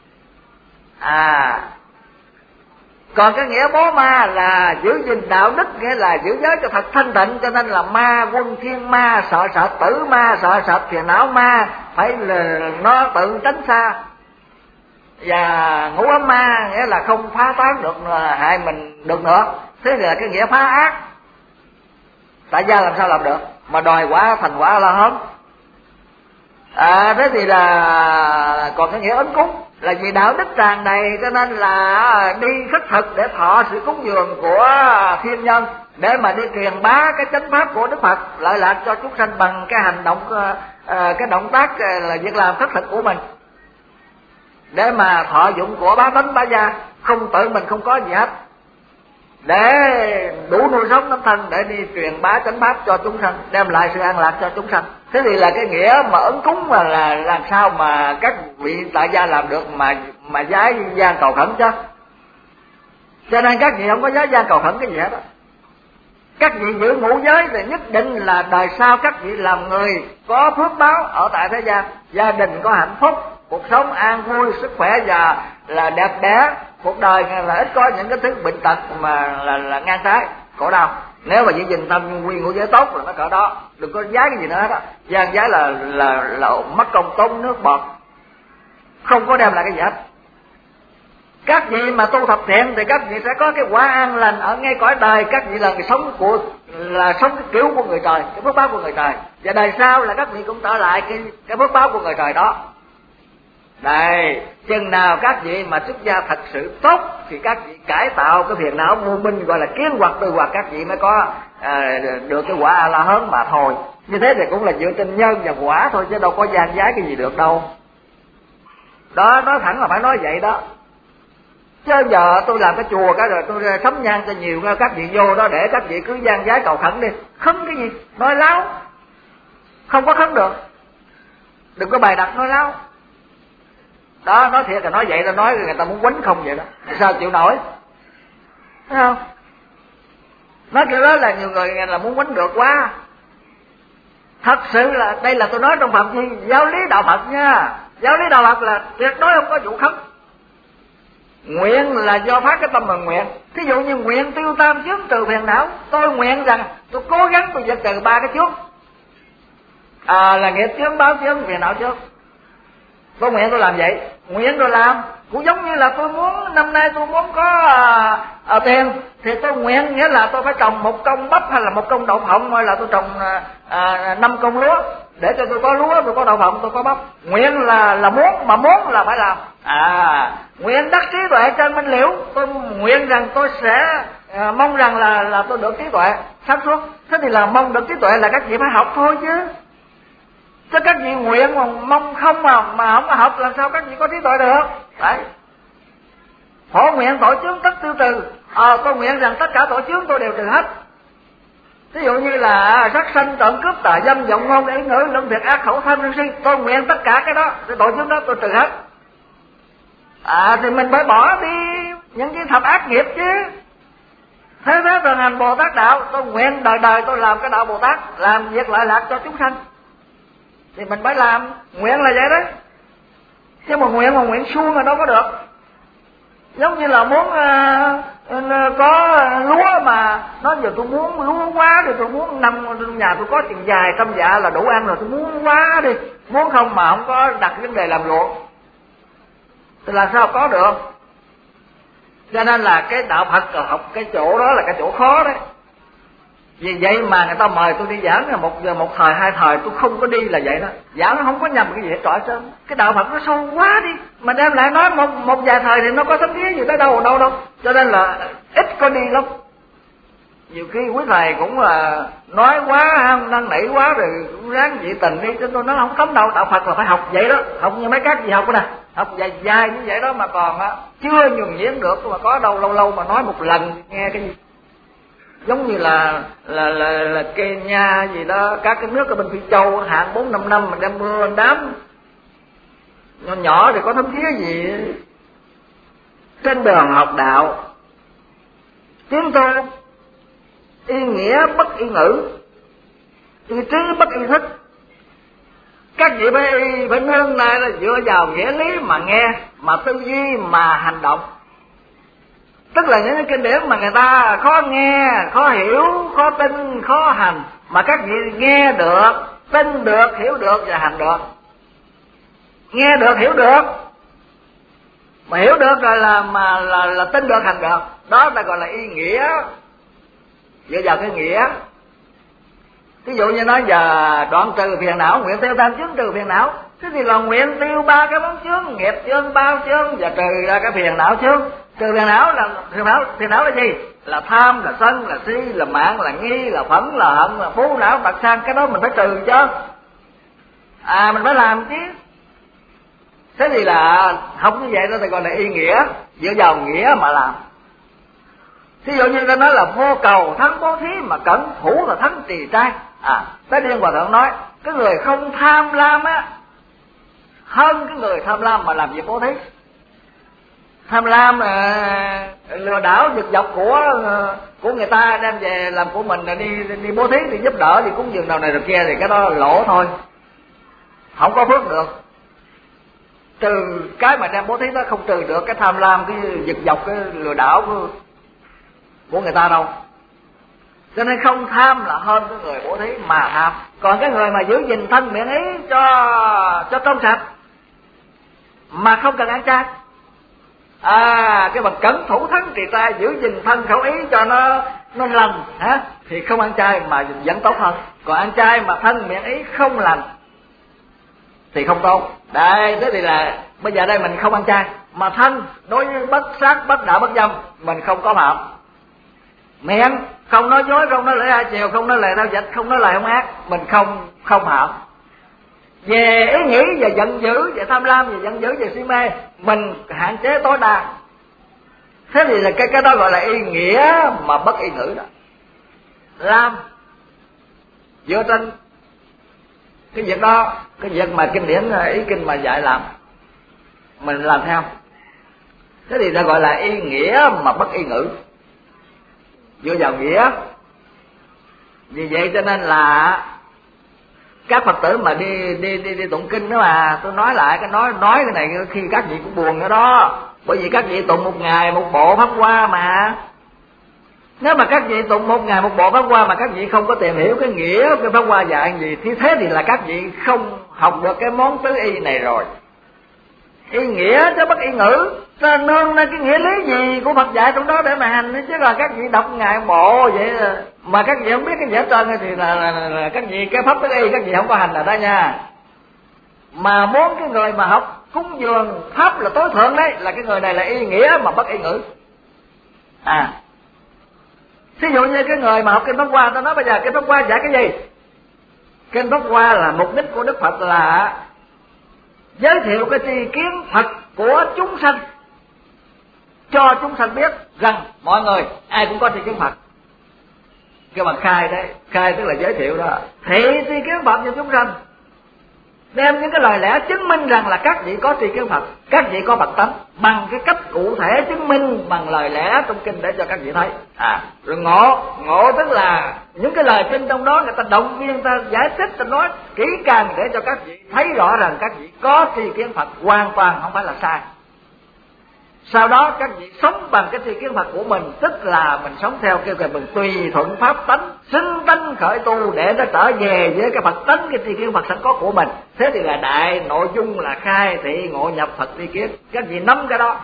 Còn cái nghĩa bố ma là giữ gìn đạo đức, nghĩa là giữ giới cho thật thanh tịnh, cho nên là ma quân thiên ma, sợ tử ma, sợ phiền não ma, phải là nó tự tránh xa. Và ngũ ấm ma nghĩa là không phá tán được hại mình được nữa. Thế là cái nghĩa phá ác. Tại gia làm sao làm được mà đòi quả thành quả La Hán? Thế thì là còn cái nghĩa ấn cúng là vì đạo đức tràn đầy, cho nên là đi khất thực để thọ sự cúng dường của thiên nhân, để mà đi truyền bá cái chánh pháp của Đức Phật lợi lạc cho chúng sanh bằng cái hành động, cái động tác là việc làm khất thực của mình, để mà thọ dụng của bá tánh bá gia, không tự mình không có gì hết, để đủ nuôi sống tấm thân, để đi truyền bá chánh pháp cho chúng sanh, đem lại sự an lạc cho chúng sanh. Thế thì là cái nghĩa mà ấn cúng là làm sao mà các vị tại gia làm được mà giái gian cầu khẩn chứ? Cho nên các vị không có giái gian cầu khẩn cái gì hết đó. Các vị giữ ngũ giới thì nhất định là đời sau các vị làm người có phước báo ở tại thế gian, gia đình có hạnh phúc, cuộc sống an vui, sức khỏe và là đẹp đẽ, cuộc đời là ít có những cái thứ bệnh tật mà là ngang trái khổ đau. Nếu mà giữ gìn tâm nguyên ngũ giới tốt là nó cỡ đó, đừng có giái cái gì nữa hết á. Gian giái là mất công tốn nước bọt, không có đem lại cái gì hết. Các vị mà tu thập thiện thì các vị sẽ có cái quả an lành ở ngay cõi đời. Các vị là người sống cái kiểu của người trời, cái phước báo của người trời, và đời sau là các vị cũng trở lại cái phước báo của người trời đó. Đây, chừng nào các vị mà xuất gia thật sự tốt thì các vị cải tạo cái phiền não vô minh, gọi là kiến hoặc tư hoặc, các vị mới có được cái quả A La Hán mà thôi. Như thế thì cũng là dựa trên nhân và quả thôi, chứ đâu có gian giái cái gì được đâu. Đó, nói thẳng là phải nói vậy đó. Chứ giờ tôi làm cái chùa cái rồi tôi sắm nhang cho nhiều, các vị vô đó để các vị cứ gian giái cầu khẩn đi. Khấn cái gì? Nói láo. Không có khấn được. Đừng có bày đặt nói láo. Đó, nói thiệt là nói vậy là nói người ta muốn quánh không vậy đó. Sao chịu nổi? Thấy không? Nói kiểu đó là nhiều người là muốn quánh được quá. Thật sự là đây là tôi nói trong phạm vi giáo lý đạo Phật nha. Giáo lý đạo Phật là tuyệt đối không có vụ khấn. Nguyện là do phát cái tâm mà nguyện. Thí dụ như nguyện tiêu tam chướng trừ phiền não, tôi nguyện rằng tôi cố gắng tôi diệt trừ ba cái chướng, là nghiệp chướng, báo chướng, phiền não chướng. Tôi nguyện tôi làm vậy, nguyện rồi làm. Cũng giống như là tôi muốn năm nay tôi muốn có tiền thì tôi nguyện, nghĩa là tôi phải trồng 1 công bắp hay là 1 công đậu phộng, hay là tôi trồng 5 công lúa để cho tôi có lúa, tôi có đậu phộng, tôi có bắp. Nguyện là muốn, mà muốn là phải làm. Nguyện đắc trí tuệ trên minh liễu, tôi nguyện rằng tôi sẽ mong rằng là tôi được trí tuệ sáng suốt. Thế thì là mong được trí tuệ là các vị phải học thôi chứ. Chứ các vị nguyện mà mong không mà không có học làm sao các vị có trí tuệ được. Đấy. Phổ nguyện tội chướng tất tiêu trừ. Tôi nguyện rằng tất cả tội chướng tôi đều trừ hết. Ví dụ như là sát sanh, trộm cướp, tà dâm, vọng ngôn, ý ngữ, luận việc ác, khẩu tham, sân si, tôi nguyện tất cả cái đó, cái tội chướng đó tôi trừ hết. Thì mình phải bỏ đi những cái thập ác nghiệp chứ. Thế thường hành Bồ Tát đạo, tôi nguyện đời đời tôi làm cái đạo Bồ Tát, làm việc lợi lạc cho chúng sanh. Thì mình phải làm, nguyện là vậy đấy. Chứ mà nguyện suông là đâu có được. Giống như là muốn có lúa mà nói giờ tôi muốn lúa quá thì tôi muốn trong nhà tôi có chừng vài trăm dạ là đủ ăn rồi, tôi muốn quá đi, muốn không mà không có đặt vấn đề làm ruộng thì làm sao có được. Cho nên là cái đạo Phật là học cái chỗ đó là cái chỗ khó đấy. Vì vậy mà người ta mời tôi đi giảng là 1 giờ 1 thời 2 thời tôi không có đi là vậy đó. Giảng nó không có nhầm cái gì hết trọi trơn. Cái đạo Phật nó sâu quá đi, mà đem lại nói một vài thời thì nó có thấm thía gì tới đâu đâu. Cho nên là ít có đi lắm. Nhiều khi quý thầy cũng là nói quá, năn nỉ quá rồi cũng ráng dị tình đi, cho tôi nói không cấm đâu. Đạo Phật là phải học vậy đó, học như mấy các gì học nè, học dài như vậy đó mà còn chưa nhuần nhuyễn được, mà có đâu lâu mà nói một lần nghe cái gì. Giống như là Kenya gì đó, các cái nước ở bên Phi Châu hạn 4-5 năm mà đem mưa đám nhỏ thì có thấm thía gì. Trên đường học đạo chúng tôi y nghĩa bất y ngữ, y trí bất y thức. Các vị phải nương này là dựa vào nghĩa lý mà nghe, mà tư duy mà hành động. Tức là những cái kinh điển mà người ta khó nghe, khó hiểu, khó tin, khó hành, mà các vị nghe được, tin được, hiểu được và hành được. Nghe được, hiểu được, mà hiểu được rồi là tin được, hành được. Đó ta gọi là y nghĩa, dựa vào cái nghĩa. Ví dụ như nói giờ đoạn trừ phiền não, nguyện tiêu tam chướng trừ phiền não. Thế thì là nguyện tiêu 3 cái món chướng, nghiệp chướng, bao chướng và trừ ra cái phiền não chướng. Trừ phiền não là gì? Là tham, là sân, là si, là mạng, là nghi, là phẫn, là hận, là phú não, bạc sang. Cái đó mình phải trừ chứ. Mình phải làm chứ. Thế thì là học như vậy đó thì gọi là y nghĩa, dựa vào nghĩa mà làm. Thí dụ như ta nói là vô cầu thắng bố thí, mà cẩn thủ là thắng trì trai. Tới Điên Hòa Thượng nói cái người không tham lam hơn cái người tham lam mà làm việc bố thí. Tham lam lừa đảo giật dọc của người ta đem về làm của mình, đi bố thí thì giúp đỡ, thì cúng dường đầu này rồi kia, thì cái đó là lỗ thôi, không có phước được. Trừ cái mà đem bố thí đó không trừ được cái tham lam, cái giật dọc, cái lừa đảo của người ta đâu. Cho nên không tham là hơn cái người bố thí mà tham. Còn cái người mà giữ gìn thân miệng ý cho trong sạch mà không cần ăn chay, cái bằng cẩn thủ thắng trì trai, giữ gìn thân khẩu ý cho nó lành thì không ăn chay mà vẫn tốt hơn. Còn ăn chay mà thân miệng ý không lành thì không tốt. Đây, thế thì là bây giờ đây mình không ăn chay mà thân đối với bất sát, bất đạo, bất dâm mình không có phạm. Miệng không nói dối, không nói lời hai chiều, không nói lời thao dịch, không nói lời hung ác, mình không phạm. Về ý nghĩ, về giận dữ, về tham lam, về giận dữ, về si mê mình hạn chế tối đa. Thế thì là cái đó gọi là y nghĩa mà bất y ngữ đó. Làm dựa trên cái việc đó, cái việc mà kinh điển ý kinh mà dạy làm, mình làm theo. Thế thì ta gọi là y nghĩa mà bất y ngữ, dựa vào nghĩa. Vì vậy cho nên là các Phật tử mà đi tụng kinh đó, mà tôi nói lại cái nói cái này khi các vị cũng buồn nữa đó. Bởi vì các vị tụng 1 ngày 1 bộ Pháp Hoa mà. Nếu mà các vị tụng 1 ngày 1 bộ Pháp Hoa mà các vị không có tìm hiểu cái nghĩa cái Pháp Hoa dạy gì, thì thế thì là các vị không học được cái món tứ y này rồi. Y nghĩa chứ bất y ngữ. Ta nương lên cái nghĩa lý gì của Phật dạy trong đó để mà hành, chứ là các vị đọc ngày bộ vậy mà các vị không biết cái gì hết trơn thì là các vị cái pháp tứ y các vị không có hành là đó nha. Mà muốn cái người mà học cúng dường pháp là tối thượng đấy, là cái người này là y nghĩa mà bất y ngữ. Thí dụ như cái người mà học kinh Pháp Hoa, ta nói bây giờ kinh Pháp Hoa dạy cái gì? Kinh Pháp Hoa là mục đích của Đức Phật là giới thiệu cái tri kiến Phật của chúng sanh, cho chúng sanh biết rằng mọi người ai cũng có tri kiến Phật. Cái mà khai đấy, khai tức là giới thiệu đó, thị tri kiến Phật cho chúng sanh, đem những cái lời lẽ chứng minh rằng là các vị có tri kiến Phật, các vị có Phật tánh, bằng cái cách cụ thể chứng minh bằng lời lẽ trong kinh để cho các vị thấy. Rồi ngộ tức là những cái lời kinh trong đó người ta động viên, ta giải thích, ta nói kỹ càng để cho các vị thấy rõ rằng các vị có tri kiến Phật, hoàn toàn không phải là sai. Sau đó các vị sống bằng cái tri kiến Phật của mình, tức là mình sống theo kêu mình tùy thuận pháp tánh, sinh tánh khởi tu để nó trở về với cái Phật tánh, cái tri kiến Phật sẵn có của mình. Thế thì là đại nội dung là khai thị ngộ nhập Phật tri kiến. Các vị nắm cái đó,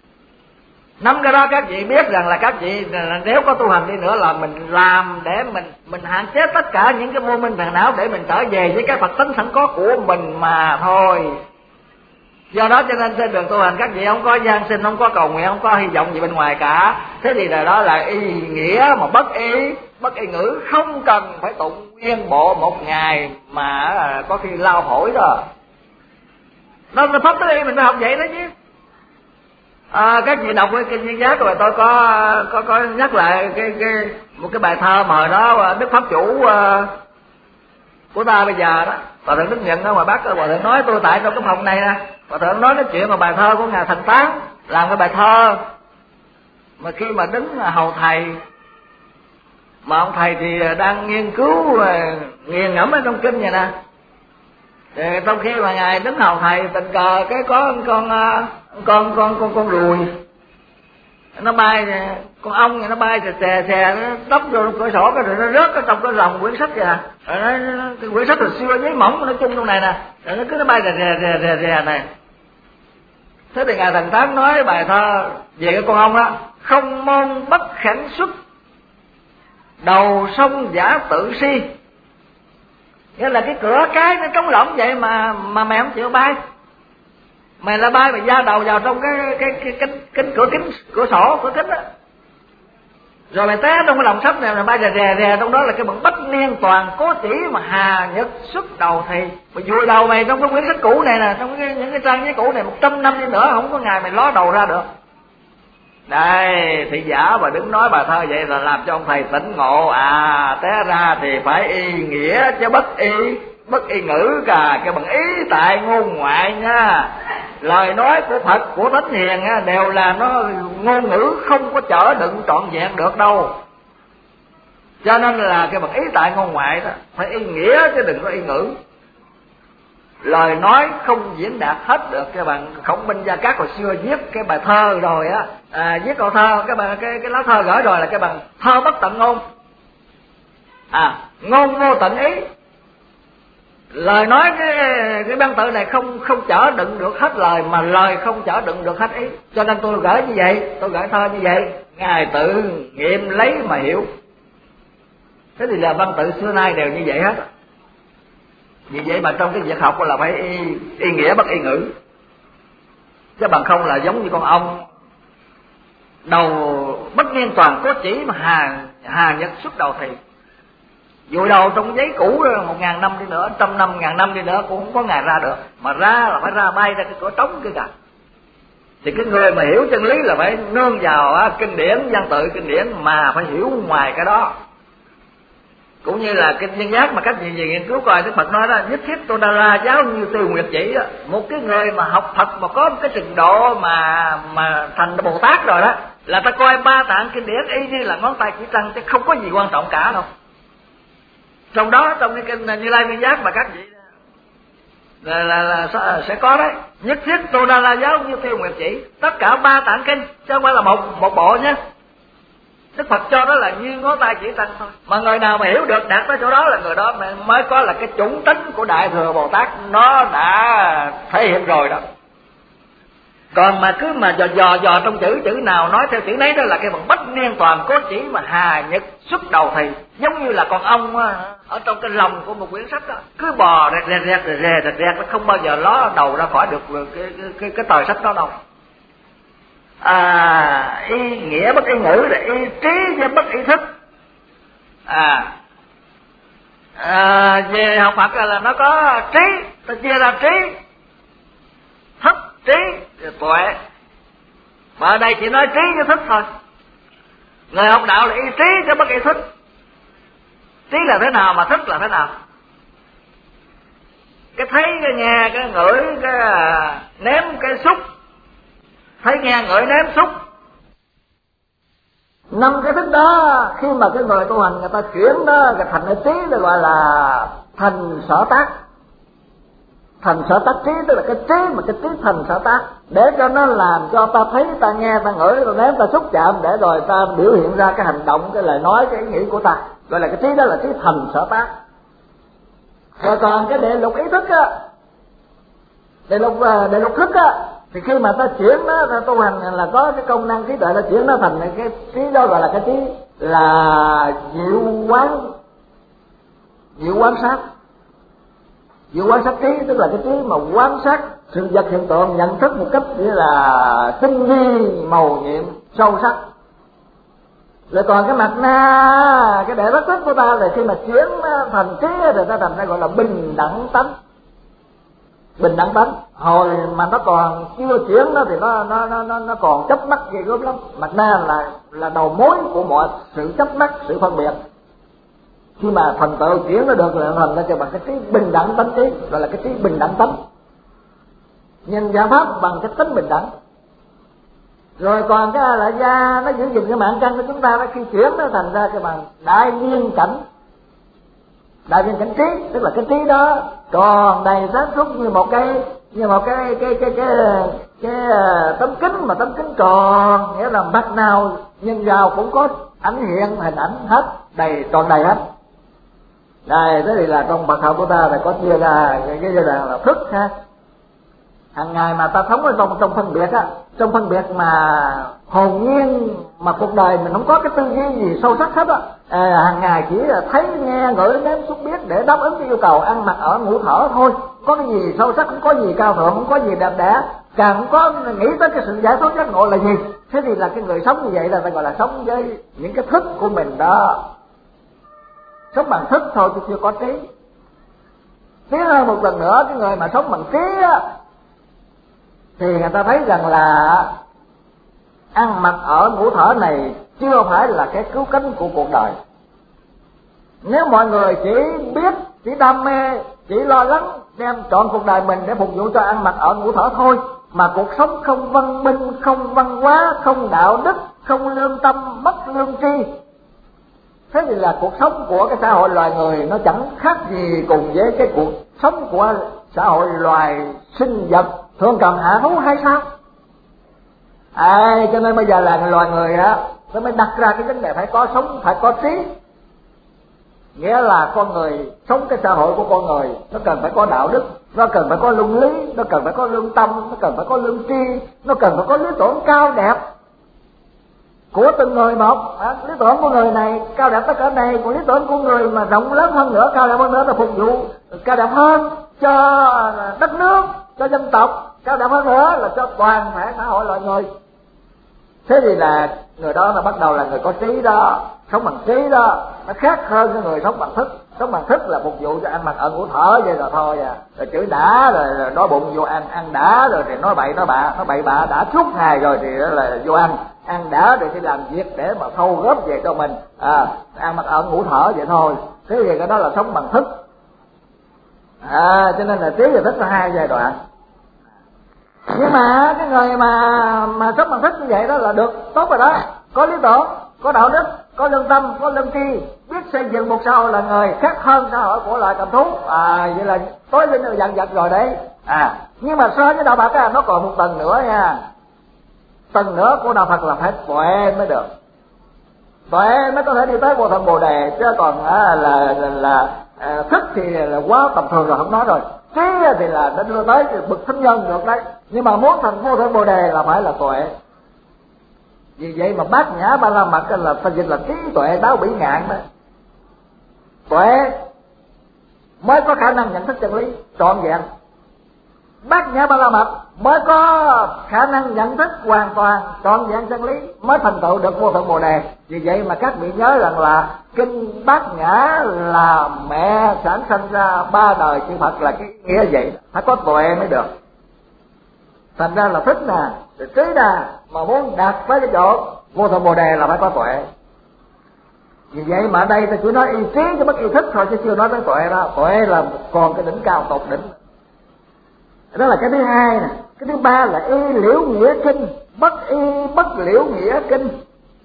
các vị biết rằng là các vị nếu có tu hành đi nữa là mình làm để mình hạn chế tất cả những cái vô minh phiền não để mình trở về với cái Phật tánh sẵn có của mình mà thôi. Do đó cho nên trên đường tu hành các vị không có gian sinh, không có cầu nguyện, không có hy vọng gì bên ngoài cả. Thế thì là đó là ý nghĩa mà bất y ngữ, không cần phải tụng nguyên bộ một ngày mà có khi lao phổi đó. Nó pháp tứ y mình phải học vậy đó chứ. Các vị đọc cái kinh Viên Giác rồi tôi có nhắc lại một cái bài thơ mà hồi đó Đức Pháp Chủ của ta bây giờ đó, Hòa Thượng Đức Nhận đó, mà bác Hòa Thượng nói tôi tại trong cái phòng này nè, Hòa Thượng nói chuyện mà bài thơ của Ngài Thành Tán, làm cái bài thơ mà khi mà đứng hầu thầy, mà ông thầy thì đang nghiên cứu nghiền ngẫm ở trong kinh vậy nè, thì trong khi mà Ngài đứng hầu thầy tình cờ cái có con ruồi nó bay, con ong nó bay xè nó đắp vô cửa sổ cái rồi nó rớt ở trong cái lòng quyển sách vậy nè. Rồi cái quyển sách là siêu giấy mỏng nó chung trong này nè, rồi nó cứ bay rè này. Thế thì Ngài Thành Tán nói bài thơ về cái con ong đó: không môn bất khảnh xuất, đầu sông giả tự si. Nghĩa là cái cửa cái nó trống lỏng vậy mà mày không chịu bay. Mày là bay mày da đầu vào trong cái cửa sổ cửa kính đó, rồi mày té trong cái lòng sách này, mày bay rè trong đó là cái bậc bách niên toàn cố chỉ mà hà nhật xuất đầu thì mày vùi đầu mày trong cái quyển sách cũ này nè, trong những cái trang giấy cũ này 100 năm đi nữa không có ngày mày ló đầu ra được. Đây thị giả và đứng nói bài thơ vậy là làm cho ông thầy tỉnh ngộ, té ra thì phải y nghĩa chứ bất y ngữ cả, cái bằng ý tại ngôn ngoại nha. Lời nói của Phật, của Thánh Hiền đều là nó ngôn ngữ không có chở đựng trọn vẹn được đâu. Cho nên là cái bằng ý tại ngôn ngoại đó phải ý nghĩa chứ đừng có ý ngữ. Lời nói không diễn đạt hết được. Cái bạn Khổng Minh Gia Cát hồi xưa viết cái bài thơ rồi viết câu thơ, cái lá thơ gửi rồi là cái bằng thơ bất tận ngôn, ngôn vô tận ý. Lời nói cái văn tự này không chở đựng được hết lời, mà lời không chở đựng được hết ý. Cho nên tôi gửi như vậy, tôi gửi thơ như vậy, Ngài tự nghiệm lấy mà hiểu. Thế thì là văn tự xưa nay đều như vậy hết. Vì vậy mà trong cái việc học là phải y nghĩa bất y ngữ, chứ bằng không là giống như con ong đầu bất niên toàn cố chỉ mà hà nhật xuất đầu thì vùi đầu trong giấy cũ 1.000 năm đi nữa, 100.000 năm đi nữa cũng không có ngày ra được, mà ra là phải ra bay ra cái cửa trống kia cả. Thì cái người mà hiểu chân lý là phải nương vào kinh điển, văn tự kinh điển mà phải hiểu ngoài cái đó. Cũng như là kinh Viên Giác mà các vị nghiên cứu coi, Đức Phật nói đó: nhất thiết tôi đa la giáo như Tư Nguyệt chỉ đó. Một cái người mà học Phật mà có một cái trình độ mà thành Bồ Tát rồi đó, là ta coi ba tạng kinh điển y như là ngón tay chỉ trăng, chứ không có gì quan trọng cả đâu. Trong đó, trong cái kinh Như Lai Viên Giác mà các vị là sẽ có đấy: nhất thiết tôi đa la giáo như Tư Nguyệt chỉ. Tất cả ba tạng kinh chứ không phải là một bộ nhé. Đức Phật cho đó là như ngón tay chỉ trăng thôi. Mà người nào mà hiểu được đạt tới chỗ đó là người đó mới có là cái chủng tính của Đại Thừa Bồ Tát, nó đã thể hiện rồi đó. Còn mà cứ mà dò trong chữ nào nói theo chữ nấy đó là cái bằng bách niên toàn cố chỉ mà hà nhật xuất đầu thì giống như là con ong ở trong cái lòng của một quyển sách đó, cứ bò rẹt nó không bao giờ ló đầu ra khỏi được cái tờ sách đó đâu. Y nghĩa bất y ngữ là y trí chứ bất y thức. Về học Phật là nó có trí, ta chia ra trí, thức, trí, tuệ. Mà ở đây chỉ nói trí với thức thôi. Người học đạo là y trí chứ bất y thức. Trí là thế nào mà thức là thế nào? Cái thấy, cái nghe, cái ngửi, cái nếm, cái xúc. Thấy nghe ngửi nếm xúc, 5 cái thức đó khi mà cái người tu hành người ta chuyển đó thành cái trí, được gọi là thành sở tác. Thành sở tác trí, tức là cái trí mà cái trí thành sở tác, để cho nó làm cho ta thấy, ta nghe, ta ngửi, ta nếm, ta xúc chạm, để rồi ta biểu hiện ra cái hành động, cái lời nói, cái ý nghĩ của ta, gọi là cái trí đó là trí thành sở tác. Rồi còn cái địa lục ý thức á, địa lục thức á, thì khi mà ta chuyển nó, ta tu hành là có cái công năng trí tuệ, ta chuyển nó thành cái trí đó gọi là cái trí là diệu quán sát. Diệu quan sát trí tức là cái trí mà quan sát sự vật hiện tượng, nhận thức một cách như là tinh vi, màu nhiệm, sâu sắc. Rồi còn cái mặt na, cái đệ bất thức của ta, là khi mà chuyển thành trí thì ta thành ra gọi là bình đẳng tánh. Bình đẳng tánh, hồi mà nó còn chưa chuyển đó thì nó còn chấp mắc ghê gớm lắm. Mặt na là đầu mối của mọi sự chấp mắc, sự phân biệt. Khi mà thành tựu chuyển nó được là thành ra cho bằng cái trí bình đẳng tánh trí, gọi là cái trí bình đẳng tánh, nhìn dạng pháp bằng cái tính bình đẳng. Rồi còn cái là gia nó giữ gìn cái mạng căn của chúng ta, khi chuyển nó thành ra cái bằng đại viên cảnh trí, tức là cái trí đó tròn đầy sáng suốt như một cái tấm kính, mà tấm kính tròn, nghĩa là mặt nào nhìn vào cũng có ảnh hiện hình ảnh hết, tròn đầy hết. Đây, thế thì là trong Phật học của ta là có chia ra cái giai đoạn là thức ha. Hàng ngày mà ta sống ở trong phân biệt á, trong phân biệt mà hồn nhiên, mà cuộc đời mình không có cái tư duy gì sâu sắc hết á. Hàng ngày chỉ là thấy, nghe, ngửi, nếm, xúc, biết để đáp ứng cái yêu cầu ăn mặc ở ngủ thở thôi. Có cái gì sâu sắc, không có gì cao thượng, không có gì đẹp đẽ, càng không có nghĩ tới cái sự giải thoát giác ngộ là gì. Thế thì là cái người sống như vậy là ta gọi là sống với những cái thức của mình đó. Sống bằng thức thôi chứ chưa có trí. Tiến hơn một lần nữa, cái người mà sống bằng trí á, thì người ta thấy rằng là ăn mặc ở ngủ thở này chưa phải là cái cứu cánh của cuộc đời. Nếu mọi người chỉ biết, chỉ đam mê, chỉ lo lắng đem trọn cuộc đời mình để phục vụ cho ăn mặc ở ngủ thở thôi, mà cuộc sống không văn minh, không văn hóa, không đạo đức, không lương tâm, mất lương tri, thế thì là cuộc sống của cái xã hội loài người nó chẳng khác gì cùng với cái cuộc sống của xã hội loài sinh vật thường cầm hạ thú hay sao? Cho nên bây giờ là loài người á, nó mới đặt ra cái vấn đề phải có sống, phải có trí. Nghĩa là con người sống cái xã hội của con người, nó cần phải có đạo đức, nó cần phải có luân lý, nó cần phải có lương tâm, nó cần phải có lương tri, nó cần phải có lý tưởng cao đẹp của từng người một. Lý tưởng của người này cao đẹp tất cả này, còn lý tưởng của người mà rộng lớn hơn nữa, cao đẹp hơn nữa là phục vụ cao đẹp hơn cho đất nước, cho dân tộc, cao đẹp hơn nữa là cho toàn thể xã hội loài người. Thế thì là người đó là bắt đầu là người có trí đó, sống bằng trí đó, nó khác hơn cái người sống bằng thức. Sống bằng thức là phục vụ cho ăn mặc ở ngủ thở vậy rồi thôi à. Rồi chửi đã, rồi đói bụng vô ăn đã, rồi thì nói bậy bạ đã suốt ngày rồi thì đó là vô ăn đã rồi thì làm việc để mà thâu góp về cho mình, ăn mặc ở ngủ thở vậy thôi. Thế thì cái đó là sống bằng thức. Cho nên là trí và thức là hai giai đoạn. Nhưng mà cái người mà sống bằng thức như vậy đó là được tốt rồi đó, có lý tưởng, có đạo đức, có lương tâm, có lương tri, biết xây dựng một xã hội là người khác hơn xã hội của loài cầm thú. Vậy là tối lên được dần dần rồi đấy. Nhưng mà so với đạo Phật nó còn một tầng nữa nha. Tầng nữa của đạo Phật là phải tuệ mới được. Tuệ mới có thể đi tới vô thượng Bồ Đề, chứ còn là thức thì là quá tầm thường rồi, không nói rồi. Trí thì là đến đưa tới bậc thánh nhân được đấy. Nhưng mà muốn thành vô thượng Bồ Đề là phải là tuệ. Vì vậy mà Bát Nhã Ba La Mật là phải dịch là trí tuệ đáo bỉ ngạn đó. Tuệ mới có khả năng nhận thức chân lý trọn vẹn. Bát Nhã Ba La Mật mới có khả năng nhận thức hoàn toàn trọn vẹn chân lý, mới thành tựu được vô thượng Bồ Đề. Vì vậy mà các vị nhớ rằng là kinh Bát Nhã là mẹ sản sinh ra ba đời chư Phật, là cái nghĩa vậy, phải có tuệ mới được. Thành ra là thức nè, trí nè, mà muốn đạt tới cái chỗ vô thượng Bồ Đề là phải có tuệ. Vì vậy mà ở đây ta chỉ nói y trí cho bất y thức thôi, chứ chưa nói tới tuệ đó. Tuệ là còn cái đỉnh cao tột đỉnh. Đó là cái thứ hai nè. Cái thứ ba là y liễu nghĩa kinh, bất y bất liễu nghĩa kinh.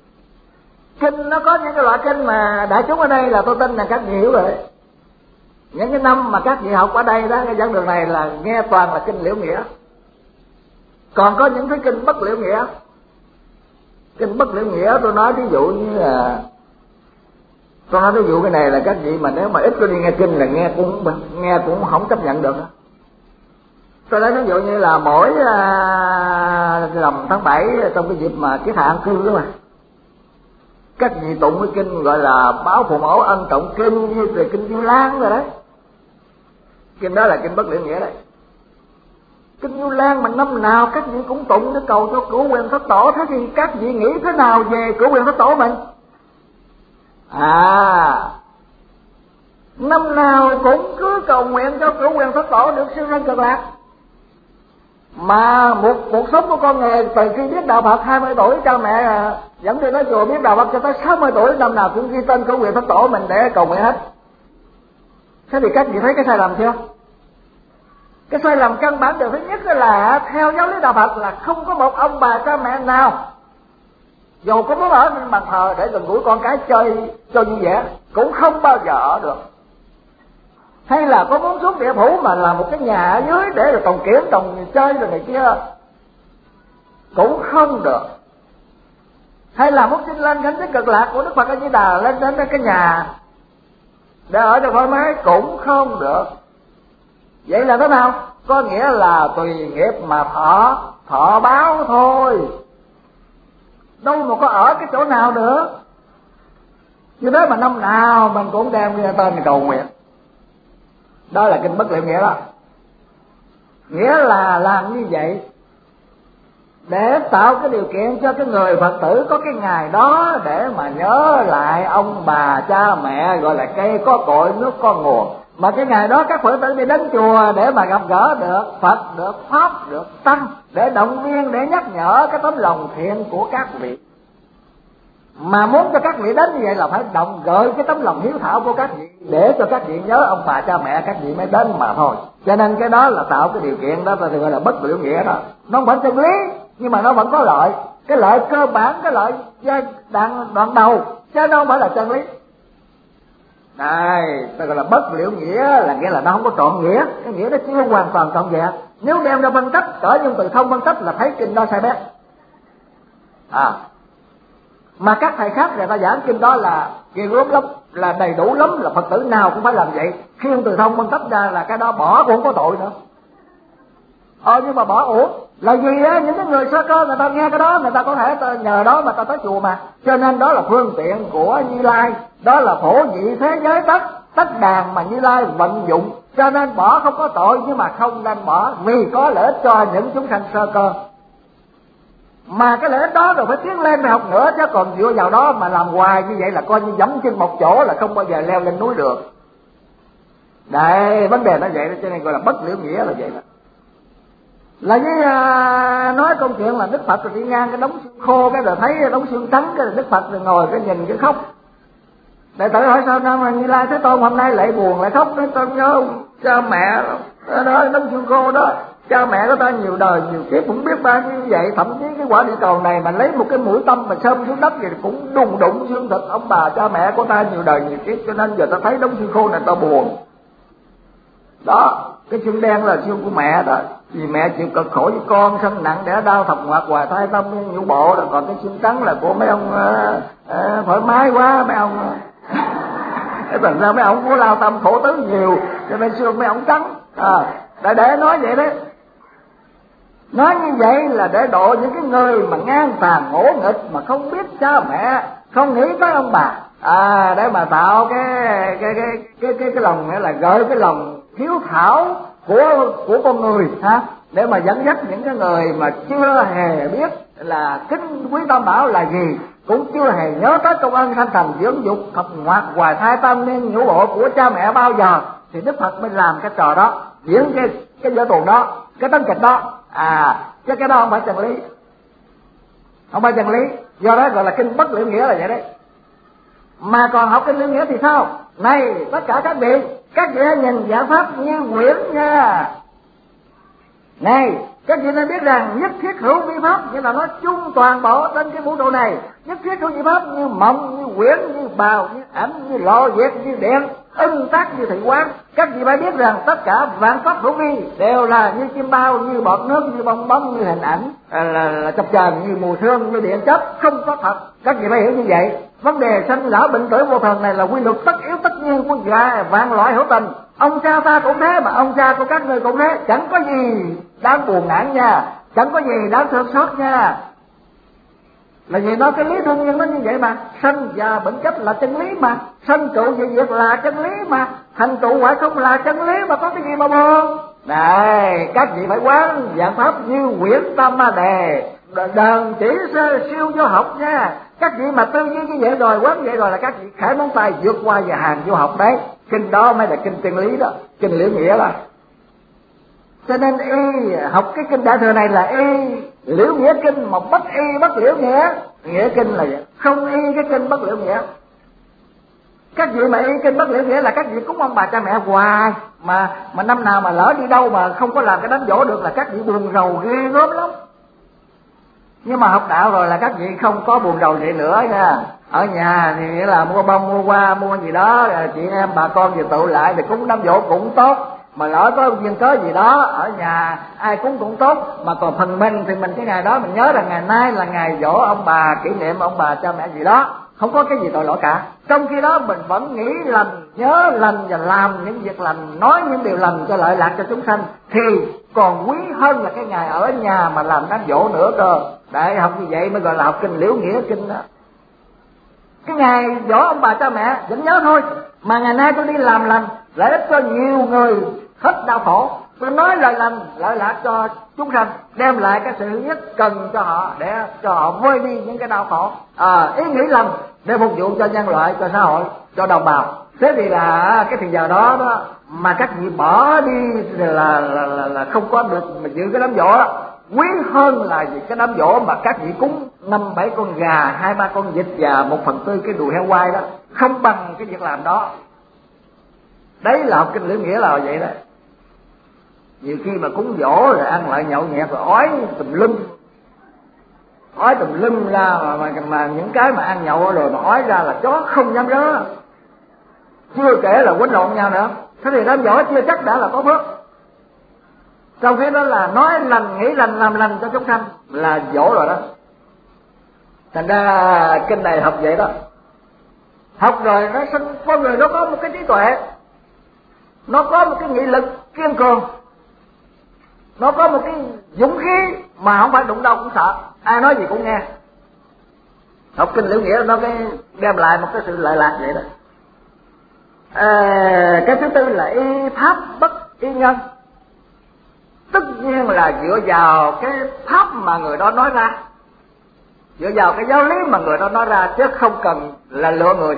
Kinh nó có những cái loại kinh mà đại chúng ở đây là tôi tin là các vị hiểu rồi. Những cái năm mà các vị học ở đây đó, cái giảng đường này là nghe toàn là kinh Liễu Nghĩa. Còn có những cái kinh Bất Liễu Nghĩa. Kinh Bất Liễu Nghĩa tôi nói ví dụ như là, tôi nói ví dụ cái này là các vị mà nếu mà ít có đi nghe kinh là nghe cũng không chấp nhận được. Tôi nói ví dụ như là mỗi rằm tháng 7 trong cái dịp mà kiết hạ an cư đó mà, các vị tụng cái kinh gọi là Báo Phụ Mẫu Ân Trọng Kinh, như về kinh Vu Lan rồi đấy. Kinh đó là kinh Bất Liễu Nghĩa đấy. Kinh Vu Lan mà năm nào các vị cũng tụng để cầu cho cửu quyền thất tổ. Thế thì các vị nghĩ thế nào về cửu quyền thất tổ mình? Năm nào cũng cứ cầu nguyện cho cửu quyền thất tổ được siêu sanh cực lạc. Mà một cuộc sống của con người từ khi biết đạo Phật 20 tuổi, cha mẹ dẫn đi nói chùa biết đạo Phật cho tới 60 tuổi, năm nào cũng ghi tên cửu quyền thất tổ mình để cầu nguyện hết. Thế thì các vị thấy cái sai lầm chưa? Cái sai lầm căn bản điều thứ nhất là theo giáo lý đạo Phật là không có một ông bà cha mẹ nào dù có muốn ở bên bàn thờ để gần gũi con cái chơi cho vui vẻ cũng không bao giờ ở được. Hay là có muốn xuống địa phủ mà làm một cái nhà ở dưới để rồi trồng kiển trồng chơi rồi này kia cũng không được. Hay là muốn xin lên cảnh giới cực lạc của Đức Phật A Di Đà lên đến cái nhà để ở cho thoải mái cũng không được. Vậy là thế nào? Có nghĩa là tùy nghiệp mà thọ báo thôi, đâu mà có ở cái chỗ nào nữa. Như thế mà năm nào mình cũng đem ra tên cầu nguyện. Đó là kinh Bất Liễu Nghĩa đó. Nghĩa là làm như vậy để tạo cái điều kiện cho cái người Phật tử có cái ngày đó để mà nhớ lại ông bà cha mẹ, gọi là cây có cội nước có nguồn. Mà cái ngày đó các Phật tử đi đến chùa để mà gặp gỡ được Phật, được Pháp, được Tăng, để động viên, để nhắc nhở cái tấm lòng thiện của các vị. Mà muốn cho các vị đến như vậy là phải gợi cái tấm lòng hiếu thảo của các vị để cho các vị nhớ ông bà cha mẹ các vị mới đến mà thôi. Cho nên cái đó là tạo cái điều kiện đó, thì gọi là Bất Liễu Nghĩa đó. Nó không phải chân lý nhưng mà nó vẫn có lợi. Cái lợi cơ bản, cái lợi đoạn đầu, chứ nó không phải là chân lý. Đây, ta gọi là Bất Liễu Nghĩa là nghĩa là nó không có trọn nghĩa. Cái nghĩa đó chưa hoàn toàn trọn vẹn. Nếu đem ra phân tích, cỡ nhưng từ không phân tích là thấy kinh đó sai bét. Mà các thầy khác người ta giảng kinh đó là ghi gớm lắm, là đầy đủ lắm, là Phật tử nào cũng phải làm vậy. Khi ông từ thông phân tích ra là cái đó bỏ cũng không có tội nữa. Nhưng mà bỏ uổng là gì á? Những cái người sơ cơ người ta nghe cái đó, người ta có thể nhờ đó mà ta tới chùa mà. Cho nên đó là phương tiện của Như Lai, đó là phổ nhị thế giới tất đàn mà Như Lai vận dụng. Cho nên bỏ không có tội, nhưng mà không nên bỏ vì có lợi ích cho những chúng sanh sơ cơ. Mà cái lợi ích đó rồi phải tiến lên phải học nữa, chứ còn dựa vào đó mà làm hoài như vậy là coi như dẫm trên một chỗ là không bao giờ leo lên núi được. Đây, vấn đề nó vậy đó, cho nên gọi là Bất Liễu Nghĩa là vậy đó. Là với nói câu chuyện là Đức Phật rồi đi ngang cái đống xương khô, cái rồi thấy đống xương trắng, cái Đức Phật rồi ngồi cái nhìn cái khóc. Đệ tử hỏi sao mà Như Lai Thế Tôn hôm nay lại buồn lại khóc? Nói con nhớ cha mẹ đó, đống xương khô đó, cha mẹ của ta nhiều đời nhiều kiếp cũng biết bao nhiêu vậy, thậm chí cái quả địa cầu này mà lấy một cái mũi tâm mà xâm xuống đất thì cũng đụng xương thịt ông bà cha mẹ của ta nhiều đời nhiều kiếp, cho nên giờ ta thấy đống xương khô này ta buồn. Đó, cái xương đen là xương của mẹ đó, vì mẹ chịu cực khổ với con, sân nặng đẻ đau thập ngoạc hoài thai tâm nhũ bộ rồi. Còn cái xương trắng là của mấy ông thoải mái quá, mấy ông thành ra mấy ông có lao tâm khổ tứ nhiều, cho nên xương mấy ông trắng. Để nói vậy đấy. Nói như vậy là để độ những cái người mà ngang tàn ngỗ nghịch, mà không biết cha mẹ, không nghĩ tới ông bà, để mà tạo cái lòng, nghĩa là gợi cái lòng hiếu thảo của con người ha, để mà dẫn dắt những cái người mà chưa hề biết là kính quý Tam Bảo là gì, cũng chưa hề nhớ tới công ơn sanh thành dưỡng dục thập ngoạc hoài thai tâm nên nhũ bộ của cha mẹ bao giờ, thì Đức Phật mới làm cái trò đó, diễn cái vở tuồng đó, cái tấn kịch đó. Chứ cái đó không phải chân lý, không phải chân lý. Do đó gọi là kinh Bất Liễu Nghĩa là vậy đấy. Mà còn học kinh Liễu Nghĩa thì sao? Này tất cả các vị hãy nhìn giải pháp như quyển nha. Này Các vị nên biết rằng nhất thiết hữu vi pháp, nghĩa là nó chung toàn bộ trên cái vũ trụ này. Nhất thiết hữu vi pháp như mộng, như quyển, như bào, như ảnh, như lộ diệt, như điện, ưng tác, như thị quán. Các vị phải biết rằng tất cả vạn pháp hữu vi đều là như chim bao, như bọt nước, như bong bóng, như hình ảnh, là chập chờn, như mù sương, như điện chấp, không có thật. Các vị phải hiểu như vậy. Vấn đề sanh lão bệnh tử vô thường này là quy luật tất yếu tất nhiên của vạn loại hữu tình. Ông cha ta cũng thế, mà ông cha của các ngươi cũng thế. Chẳng có gì đáng buồn nản nha, chẳng có gì đáng thương xót nha. Là vì nó cái lý thiên nhiên nó như vậy mà. Sanh già bệnh chết là chân lý mà. Sanh trụ dị diệt là chân lý mà. Thành trụ hoại không là chân lý mà, có cái gì mà buồn. Này, các vị phải quán vạn pháp như quyển tam ma đề, đờn chỉ siêu vô học nha. Các vị mà tư duy như vậy rồi, quán vậy rồi là các vị khải móng tay vượt qua và hàng vô học đấy. Kinh đó mới là kinh chân lý đó, kinh liễu nghĩa đó. Cho nên y học cái kinh Đại Thừa này là y liễu nghĩa kinh, mà bất y bất liễu nghĩa. Nghĩa kinh là vậy, không y cái kinh bất liễu nghĩa. Các vị mà y kinh bất liễu nghĩa là các vị cúng ông bà cha mẹ hoài, mà năm nào mà lỡ đi đâu mà không có làm cái đám dỗ được là các vị buồn rầu ghê gớm lắm. Nhưng mà học đạo rồi là các vị không có buồn rầu vậy nữa nha. Ở nhà thì nghĩa là mua bông, mua hoa, mua gì đó, chị em bà con về tụ lại thì cúng đám dỗ cũng tốt. Mà lỡ có duyên cớ gì đó ở nhà ai cúng cũng tốt. Mà còn phần mình thì mình cái ngày đó mình nhớ là ngày nay là ngày dỗ ông bà, kỷ niệm ông bà cha mẹ gì đó, không có cái gì tội lỗi cả. Trong khi đó mình vẫn nghĩ lành, nhớ lành và làm những việc lành, nói những điều lành cho lợi lạc cho chúng sanh, thì còn quý hơn là cái ngày ở nhà mà làm đám dỗ nữa cơ. Đại học như vậy mới gọi là học kinh liễu nghĩa kinh đó. Cái ngày dỗ ông bà cha mẹ vẫn nhớ thôi, mà ngày nay tôi đi làm lành lợi ích cho nhiều người hết đau khổ, tôi nói lời lành lợi lạc cho chúng sanh, đem lại cái sự nhất cần cho họ để cho họ vơi đi những cái đau khổ. Ý nghĩ lành để phục vụ cho nhân loại, cho xã hội, cho đồng bào. Thế thì là cái thời giờ đó mà các vị bỏ đi là không có được mà giữ cái đám dỗ đó. Quý hơn là gì cái đám dỗ mà các vị cúng 5-7 con gà, 2-3 con vịt và 1/4 cái đùi heo quay đó, không bằng cái việc làm đó. Đấy là học kinh liễu nghĩa là vậy đó. Nhiều khi mà cúng dỗ rồi ăn lại nhậu nhẹt rồi ói tùm lum ra, mà những cái mà ăn nhậu rồi mà ói ra là chó không dám rớ. Chưa kể là quýnh lộn nhau nữa. Thế thì đám dỗ chưa chắc đã là có phước. Trong khi đó là nói lành, nghĩ lành, làm lành cho chúng sanh là dỗ rồi đó. Thành ra kinh này học vậy đó. Học rồi nó sinh con người, nó có một cái trí tuệ, nó có một cái nghị lực kiên cường, nó có một cái dũng khí mà không phải đụng đâu cũng sợ, ai nói gì cũng nghe. Học kinh liễu nghĩa nó cái đem lại một cái sự lợi lạc vậy đó. Cái thứ tư là y pháp bất y nhân. Tất nhiên là dựa vào cái pháp mà người đó nói ra, dựa vào cái giáo lý mà người đó nói ra, chứ không cần là lựa người.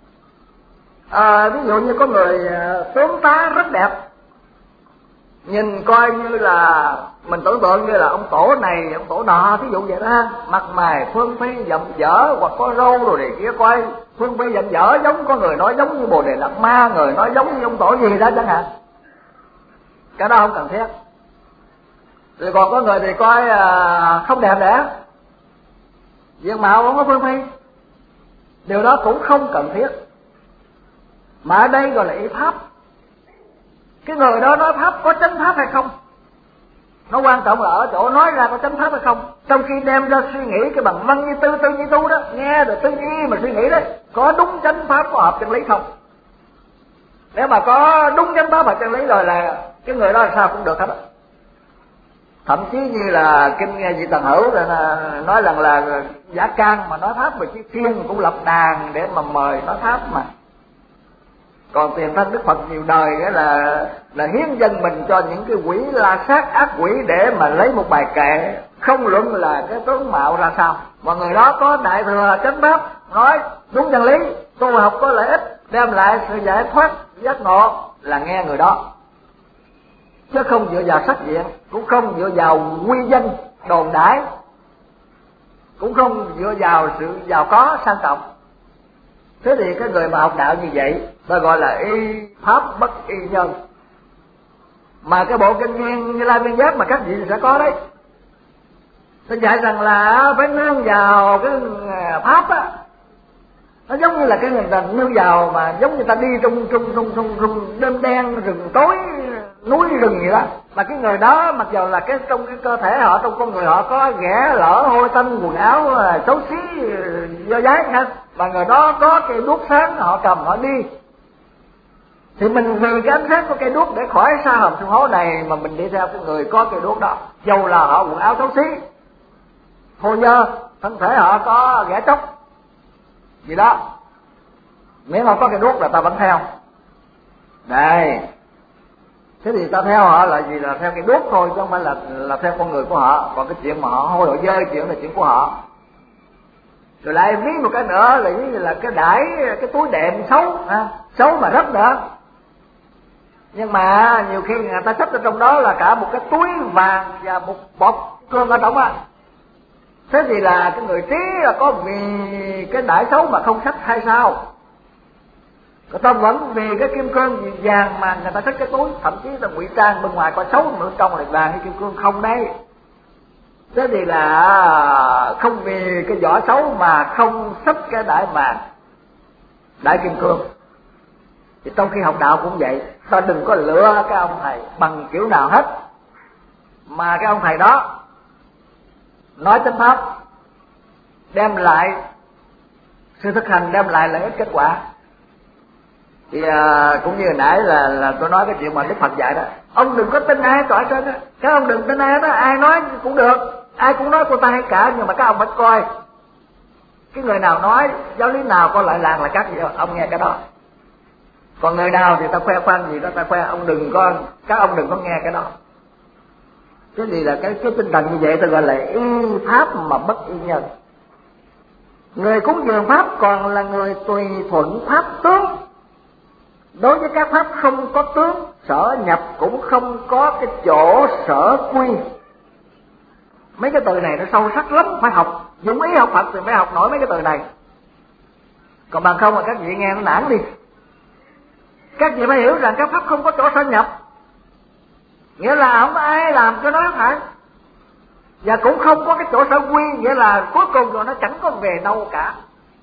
Ví dụ như có người tướng tá rất đẹp, nhìn coi như là mình tưởng tượng như là ông tổ này, ông tổ nọ, ví dụ vậy đó, mặt mày phương phi dậm dở, hoặc có râu rồi này kia, coi phương phi dậm dở, giống có người nói giống như Bồ Đề Đạt Ma, người nói giống như ông tổ gì đó chẳng hạn. Cái đó không cần thiết. Rồi còn có người thì coi không đẹp đẽ, diện mạo không có phương phi, điều đó cũng không cần thiết. Mà ở đây gọi là y pháp. Cái người đó nói pháp có chánh pháp hay không, nó quan trọng là ở chỗ nói ra có chánh pháp hay không. Trong khi đem ra suy nghĩ cái bằng văn như tư như tu đó, nghe rồi tư duy mà suy nghĩ đấy, có đúng chánh pháp, có hợp chân lý không. Nếu mà có đúng chánh pháp và chân lý rồi là cái người đó là sao cũng được hết á. Thậm chí như là kinh nghe vị Tần Hữu là nói rằng là Giả Can mà nói pháp về chiếc thiên cũng lập đàn để mà mời nói pháp mà. Còn Tiền Thân Đức Phật nhiều đời cái là hiến dân mình cho những cái quỷ la sát ác quỷ để mà lấy một bài kệ, không luận là cái tướng mạo ra sao. Mà người đó có đại thừa chánh pháp, nói đúng chân lý, tu học có lợi ích, đem lại sự giải thoát giác ngộ là nghe người đó, chứ không dựa vào sắc diện, cũng không dựa vào quy danh đồn đãi, cũng không dựa vào sự giàu có sang trọng. Thế thì cái người mà học đạo như vậy ta gọi là y pháp bất y nhân. Mà cái bộ kinh Nguyên Như Lai Viên Giác mà các vị sẽ có đấy, tôi dạy rằng là phải nương vào cái pháp á, nó giống như là cái người ta nương vào mà giống như ta đi trong đêm đen rừng tối núi rừng vậy đó, mà cái người đó mặc dù là cái trong cái cơ thể họ, trong con người họ có ghẻ lỡ hôi tanh quần áo xấu xí do dái ha, mà người đó có cây đuốc sáng họ cầm họ đi, thì mình vì cái ánh sáng của cây đuốc để khỏi sa hầm sương hố này mà mình đi theo cái người có cây đuốc đó, dầu là họ quần áo xấu xí thô dơ, thân thể họ có ghẻ tróc gì đó, miễn họ có cây đuốc là ta vẫn theo. Đây, thế thì ta theo họ là gì? Là theo cây đuốc thôi, chứ không phải là theo con người của họ. Còn cái chuyện mà họ hôi họ dơ chuyện là chuyện của họ. Rồi lại ví một cái nữa là như là cái đãi, cái túi đệm xấu xấu mà rất nữa, nhưng mà nhiều khi người ta xách ở trong đó là cả một cái túi vàng và một bọc cương ở trong á. Thế thì là cái người trí là có vì cái đãi xấu mà không xách hay sao? Người ta vẫn vì cái kim cương vàng mà người ta xách cái túi, thậm chí là ngụy trang bên ngoài có xấu mà bên trong là vàng hay kim cương không đấy. Thế thì là không vì cái vỏ xấu mà không xách cái đãi vàng, đãi kim cương. Thì trong khi học đạo cũng vậy, ta đừng có lựa cái ông thầy bằng kiểu nào hết, mà cái ông thầy đó nói chánh pháp, đem lại sự thực hành, đem lại lợi ích kết quả. Thì cũng như hồi nãy là tôi nói cái chuyện mà Đức Phật dạy đó, ông đừng có tin ai tỏa trên đó, các ông đừng tin ai đó, ai nói cũng được, ai cũng nói của ta hay cả, nhưng mà các ông phải coi cái người nào nói giáo lý nào có lợi lạc là các gì đó, ông nghe cái đó. Còn người nào thì ta khoe khoang gì đó ta khoe, các ông đừng có nghe cái đó. Cái gì là cái tinh thần như vậy ta gọi là y pháp mà bất y nhân. Người cúng dường pháp còn là người tùy thuận pháp tướng. Đối với các pháp không có tướng, sở nhập cũng không có cái chỗ sở quy. Mấy cái từ này nó sâu sắc lắm, phải học, dụng ý học Phật thì phải học nổi mấy cái từ này. Còn bằng không mà các vị nghe nó nản đi. Các vị phải hiểu rằng các pháp không có chỗ sở nhập, nghĩa là không ai làm cho nó phải, và cũng không có cái chỗ sở quy, nghĩa là cuối cùng rồi nó chẳng có về đâu cả.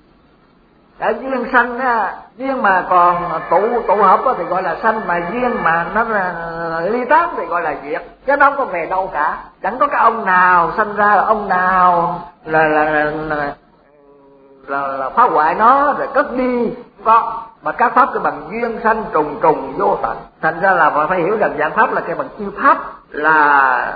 Ở duyên sanh á, duyên mà còn tụ hợp thì gọi là sanh, mà duyên mà nó ly tán thì gọi là diệt, chứ nó không có về đâu cả. Chẳng có cái ông nào sanh ra là ông nào là phá hoại nó rồi cất đi, không có. Mà các pháp cái bằng duyên sanh trùng vô tận. Thành ra là phải hiểu rằng dạng pháp là cái bằng chư pháp là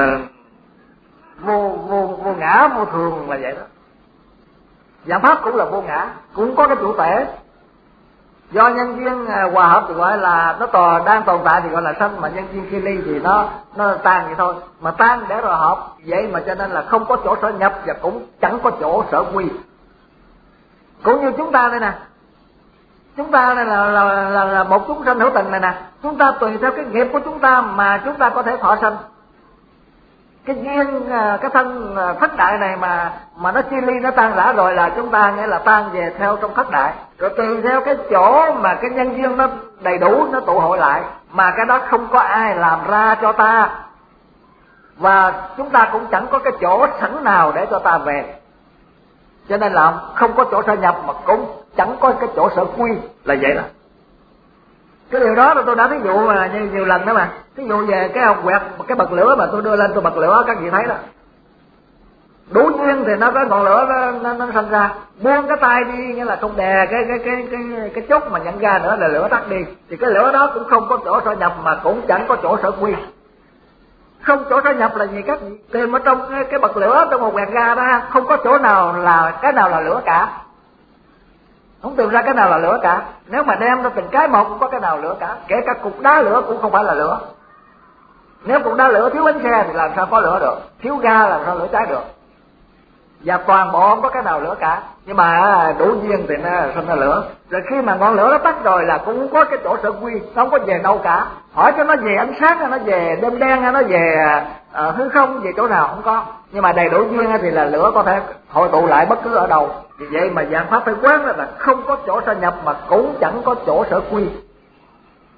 vô ngã vô thường là vậy đó. Dạng pháp cũng là vô ngã, cũng có cái chủ thể. Do nhân duyên hòa hợp thì gọi là nó đang tồn tại thì gọi là sanh, mà nhân duyên khi ly thì nó tan vậy thôi. Mà tan để rồi hợp, vậy mà cho nên là không có chỗ sở nhập và cũng chẳng có chỗ sở quy. Cũng như chúng ta đây nè, chúng ta này là một chúng sanh hữu tình này nè, chúng ta tùy theo cái nghiệp của chúng ta mà chúng ta có thể thọ sanh. Cái duyên cái thân thất đại này mà nó chia ly nó tan rã rồi là chúng ta nghĩa là tan về theo trong thất đại, rồi tùy theo cái chỗ mà cái nhân duyên nó đầy đủ nó tụ hội lại, mà cái đó không có ai làm ra cho ta, và chúng ta cũng chẳng có cái chỗ sẵn nào để cho ta về, cho nên là không có chỗ sở nhập mà cũng chẳng có cái chỗ sở quy, là vậy đó. Cái điều đó là tôi đã ví dụ mà nhiều lần đó mà. Ví dụ về cái hộp quẹt, cái bật lửa mà tôi đưa lên tôi bật lửa, các vị thấy đó. Đủ duyên thì nó có ngọn lửa nó sinh ra. Buông cái tay đi nghĩa là không đè cái chốt mà nhận ra nữa là lửa tắt đi. Thì cái lửa đó cũng không có chỗ sở nhập mà cũng chẳng có chỗ sở quy. Không chỗ sở nhập là gì các vị? Tìm ở trong cái bật lửa trong một quẹt ga đó, không có chỗ nào là cái nào là lửa cả. Không tìm ra cái nào là lửa cả. Nếu mà đem ra từng cái một cũng có cái nào lửa cả. Kể cả cục đá lửa cũng không phải là lửa. Nếu cục đá lửa thiếu bánh xe thì làm sao có lửa được, thiếu ga làm sao lửa cháy được. Và toàn bộ không có cái nào lửa cả. Nhưng mà đủ duyên thì nó sinh ra lửa. Rồi khi mà ngọn lửa nó tắt rồi là cũng có cái chỗ sở quy, nó không có về đâu cả. Hỏi cho nó về ánh sáng, nó về đêm đen, nó về hư không, về chỗ nào không có. Nhưng mà đầy đủ duyên thì là lửa có thể hội tụ lại bất cứ ở đâu. Vì vậy mà dạng pháp phải quán là không có chỗ sở nhập mà cũng chẳng có chỗ sở quy.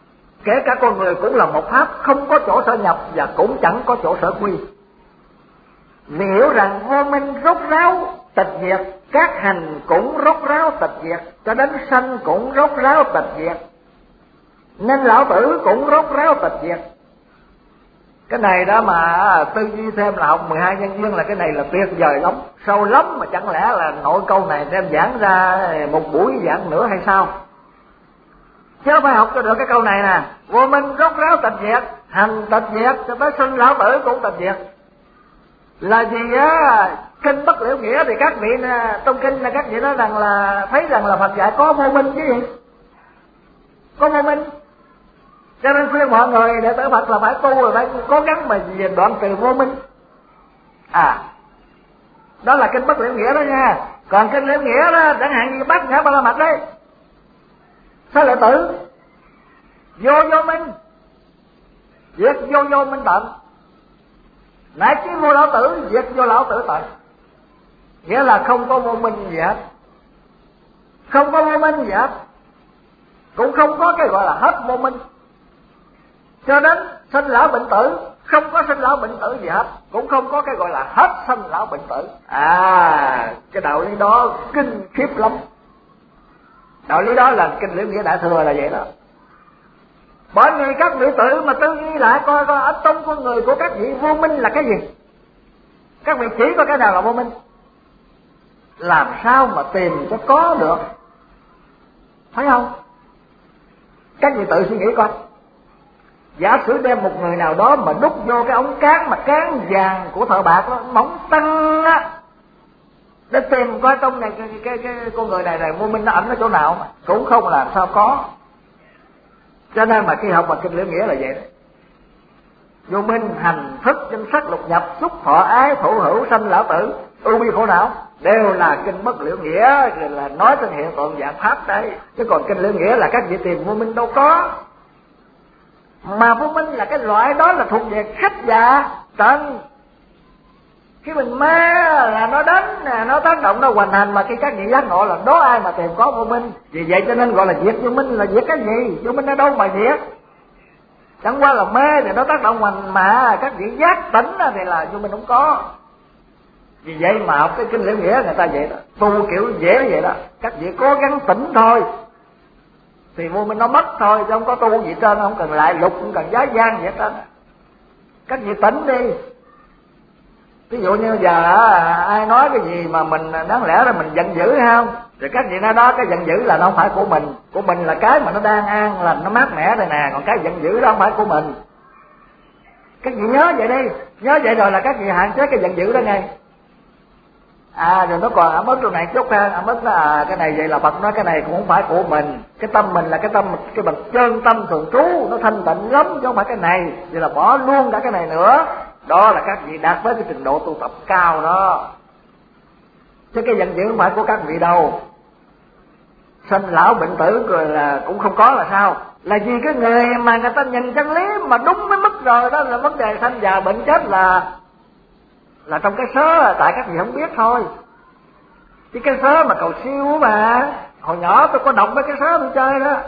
kể cả con người cũng là một pháp, không có chỗ sở nhập và cũng chẳng có chỗ sở quy. Vì hiểu rằng vô minh rốt ráo tịch diệt, các hành cũng rốt ráo tịch diệt, cho đến sanh cũng rốt ráo tịch diệt, nên lão tử cũng rốt ráo tịch diệt. Cái này đó mà tư duy thêm là học 12 nhân duyên là cái này là tuyệt vời lắm, sâu lắm, mà chẳng lẽ là nội câu này đem giảng ra một buổi giảng nữa hay sao? Chứ phải học cho được cái câu này nè, vô minh rốt ráo tịch diệt, hành tịch diệt, cho tới sinh lão tử cũng tịch diệt. Là gì á? Kinh Bất Liễu Nghĩa thì các vị trong kinh là các vị nói rằng là thấy rằng là Phật dạy có vô minh chứ gì? Có vô minh. Cho nên khuyên mọi người đệ tử Phật là phải tu, rồi phải cố gắng mà về đoạn trừ vô minh. Đó là kinh Bất Liễu Nghĩa đó nha. Còn kinh Liễu Nghĩa đó, chẳng hạn như Bát Nhã Ba La Mật đấy, sao lại tử? Vô minh, diệt vô minh tận, nãy chí vô lão tử, diệt vô lão tử tận. Nghĩa là không có vô minh gì hết, không có vô minh gì hết, cũng không có cái gọi là hết vô minh. Cho đến sinh lão bệnh tử, không có sinh lão bệnh tử gì hết, cũng không có cái gọi là hết sinh lão bệnh tử. Cái đạo lý đó kinh khiếp lắm. Đạo lý đó là kinh Liễu Nghĩa Đại Thừa là vậy đó. Bởi vì các vị tử mà tư duy lại coi ở trong con người của các vị vô minh là cái gì? Các vị chỉ có cái nào là vô minh? Làm sao mà tìm cho có được? Thấy không? Các vị tự suy nghĩ coi. Giả sử đem một người nào đó mà đút vô cái ống cán mà cán vàng của thợ bạc đó, mỏng tăng á, để tìm coi trong này cái con người này vô minh nó ẩn ở chỗ nào mà cũng không làm sao có. Cho nên mà khi học bằng kinh Liễu Nghĩa là vậy đó. Vô minh hành thức danh sắc lục nhập xúc thọ ái thụ hữu sanh lão tử ưu bi khổ não đều là kinh Bất Liễu Nghĩa, là nói trên hiện tượng dạng pháp đấy. Chứ còn kinh Liễu Nghĩa là các vị tìm vô minh đâu có. Mà vô minh là cái loại đó là thuộc về khách dạ trần. Khi mình mê là nó đánh nè, nó tác động, nó hoành hành, mà khi các vị giác ngộ là đố ai mà tìm có vô minh. Vì vậy cho nên gọi là diệt vô minh. Là diệt cái gì? Vô minh ở đâu mà diệt? Chẳng qua là mê thì nó tác động hoành, mà các vị giác tỉnh thì là vô minh không có. Vì vậy mà học cái kinh Liễu Nghĩa người ta vậy đó, tu kiểu dễ vậy đó. Các vị cố gắng tỉnh thôi thì vô minh nó mất thôi, chứ không có tu gì trên, không cần lại lục, không cần giá gian gì hết trơn. Các vị tỉnh đi. Ví dụ như giờ ai nói cái gì mà mình đáng lẽ là mình giận dữ hay không, rồi các vị nói đó, cái giận dữ là nó không phải của mình là cái mà nó đang an lành, nó mát mẻ đây nè, còn cái giận dữ đó không phải của mình. Các vị nhớ vậy đi, nhớ vậy rồi là các vị hạn chế cái giận dữ đó ngay. Rồi nó còn ẩm ức chỗ này chút ha, ẩm ức là cái này vậy là Phật nói cái này cũng không phải của mình, cái tâm mình là cái tâm, cái bậc chân tâm thường trú, nó thanh tịnh lắm chứ không phải cái này, vậy là bỏ luôn cả cái này nữa. Đó là các vị đạt với cái trình độ tu tập cao đó. Chứ cái giận dữ không phải của các vị đâu. Sinh lão bệnh tử rồi là cũng không có là sao? Là vì cái người mà người ta nhìn chân lý mà đúng với mức rồi, đó là vấn đề sanh già bệnh chết là trong cái sớ, tại các vị không biết thôi. Chứ cái sớ mà cầu siêu mà, hồi nhỏ tôi có đọc mấy cái sớ tôi chơi đó.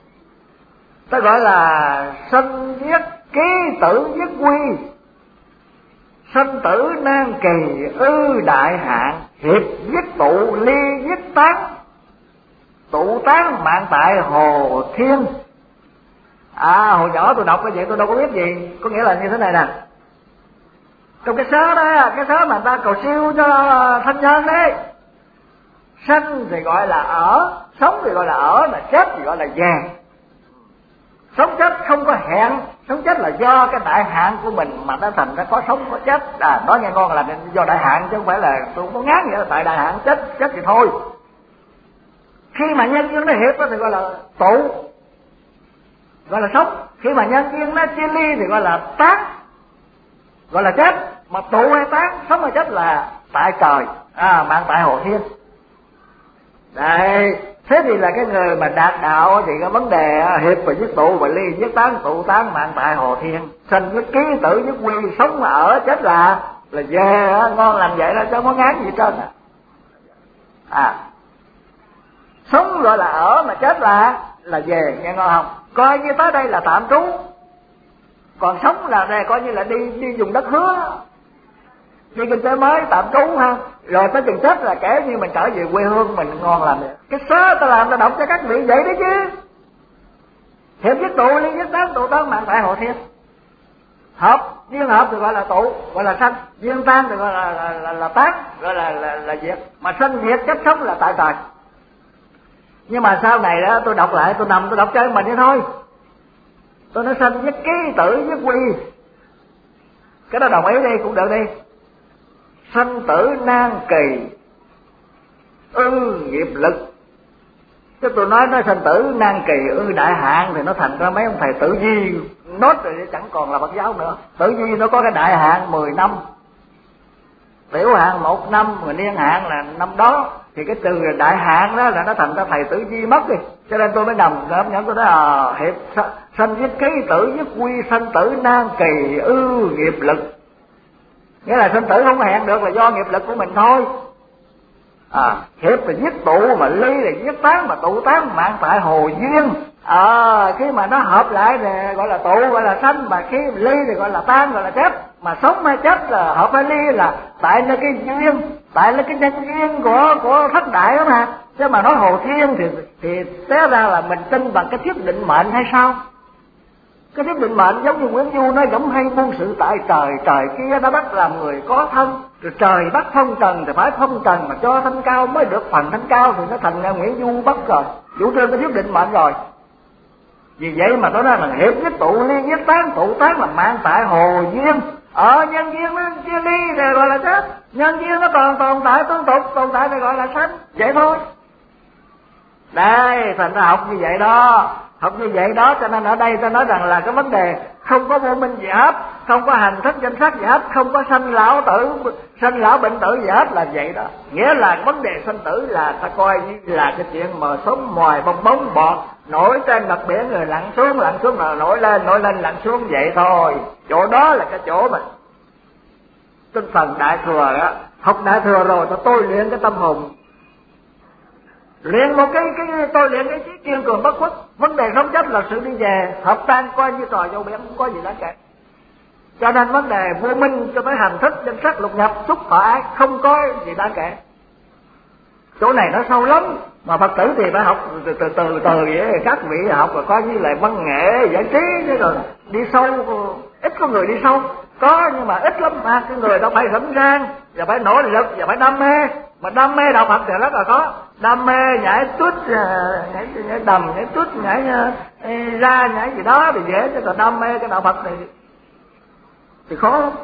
Tôi gọi là sanh giết ký tử giết quy, sanh tử nan kỳ ư đại hạn, hiệp giết tụ ly giết tán, tụ tán mạng tại hồ thiên. Hồi nhỏ tôi đọc cái vậy tôi đâu có biết gì. Có nghĩa là như thế này nè, trong cái sớ đó, cái sớ mà người ta cầu siêu cho thanh nhân đấy, sanh thì gọi là ở, sống thì gọi là ở, mà chết thì gọi là về. Sống chết không có hẹn, sống chết là do cái đại hạn của mình mà nó thành ra có sống có chết. Nói nghe ngon là do đại hạn chứ không phải là tôi không có ngán nghĩa là tại đại hạn chết thì thôi. Khi mà nhân duyên nó hiệp thì gọi là tụ, gọi là sống. Khi mà nhân duyên nó chia ly thì gọi là tán, gọi là chết. Mà tụ hay tán, sống hay chết là tại trời, mạng tại hồ thiên. Đấy, thế thì là cái người mà đạt đạo thì cái vấn đề hiệp và giết tụ và ly giết tán, tụ tán mạng tại hồ thiên, sinh với ký tử với quy, sống mà ở chết là về, ngon làm vậy đó chứ không có ngán gì hết trơn. Sống gọi là ở mà chết là là về, nghe ngon không? Coi như tới đây là tạm trú, còn sống là đây coi như là đi dùng đất hứa, đi kinh tế mới tạm trú ha. Rồi tới chừng chết là kể như mình trở về quê hương mình, ngon làm được. Cái sớ ta làm ta đọc cho các vị vậy đấy chứ. Hiệp với tụ, liên với tán, tụ tán mạng tại hộ thiên. Hợp, duyên hợp thì gọi là tụ, gọi là sanh. Duyên tan thì gọi là tán, gọi là diệt. Mà sanh diệt chết sống là tại trời. Nhưng mà sau này đó tôi đọc lại, tôi nằm tôi đọc cho mình vậy thôi. Tôi nói sanh với ký tử với quy. Cái đó đồng ý đi, cũng được đi. Sanh tử nan kỳ nghiệp lực. Chứ tôi nói sanh tử nan kỳ đại hạn thì nó thành ra mấy ông thầy tử vi nốt rồi chẳng còn là Phật giáo nữa. Tử vi nó có cái đại hạn 10 năm, tiểu hạn 1 năm, rồi niên hạn là năm đó. Thì cái từ đại hạn đó là nó thành ra thầy tử vi mất đi. Cho nên tôi mới nằm nhẫn tôi nói hiệp sanh với ký tử với quy, sanh tử nan kỳ nghiệp lực. Nghĩa là sanh tử không hẹn được là do nghiệp lực của mình thôi. Hiệp là giết tụ, mà ly là giết tán, mà tụ tán mạng tại hồ duyên. Khi mà nó hợp lại thì gọi là tụ, gọi là sanh, mà khi ly thì gọi là tan, gọi là chết. Mà sống hay chết là hợp hay ly là tại là cái duyên, tại là cái nhân duyên của thất đại đó mà. Chứ mà nói hồ thiên thì té ra là mình tin bằng cái thuyết định mệnh hay sao? Cái thuyết định mệnh giống như Nguyễn Du nói giống hay buông sự tại trời, trời kia đã bắt làm người có thân, rồi trời bắt phong trần thì phải phong trần, mà cho thanh cao mới được phần thanh cao, thì nó thành ra Nguyễn Du bắt rồi, chủ trương cái thuyết định mệnh rồi. Vì vậy mà tôi nói là hiệp với tụ, ly với tán, tụ tán là mạng tại hồ duyên. Nhân duyên nó chia ly thì gọi là chết, nhân duyên nó còn tồn tại tương tục, tồn tại thì gọi là sanh, vậy thôi. Đây, thành ra học như vậy đó. Học như vậy đó, cho nên ở đây ta nói rằng là cái vấn đề không có vô minh gì hết, không có hành thức danh sắc gì hết, không có sanh lão bệnh tử gì hết, là vậy đó. Nghĩa là vấn đề sanh tử là ta coi như là cái chuyện mà sống ngoài bong bóng bọt, nổi trên mặt biển rồi lặn xuống là nổi lên lặn xuống vậy thôi. Chỗ đó là cái chỗ mà tinh thần đại thừa đó. Học đại thừa rồi tôi luyện cái tâm hồn, luyện một cái tôi luyện cái trí kiên cường bất khuất. Vấn đề sống chết là sự đi về, hợp tan coi như trò dâu biển, không có gì đáng kể. Cho nên vấn đề vô minh cho tới hành thức danh sắc lục nhập xúc thọ ái không có gì đáng kể. Chỗ này nó sâu lắm, mà Phật tử thì phải học từ vậy. Các vị học là coi như là văn nghệ giải trí, chứ rồi đi sâu ít có người đi sâu. Có nhưng mà ít lắm mà. Cái người đó phải sẵn sàng và phải nỗ lực và phải đam mê. Mà đam mê đạo Phật thì rất là khó. Đam mê nhảy tút, nhảy đầm, nhảy tút, nhảy ra, nhảy gì đó thì dễ. Chứ còn đam mê cái đạo Phật này thì khó lắm.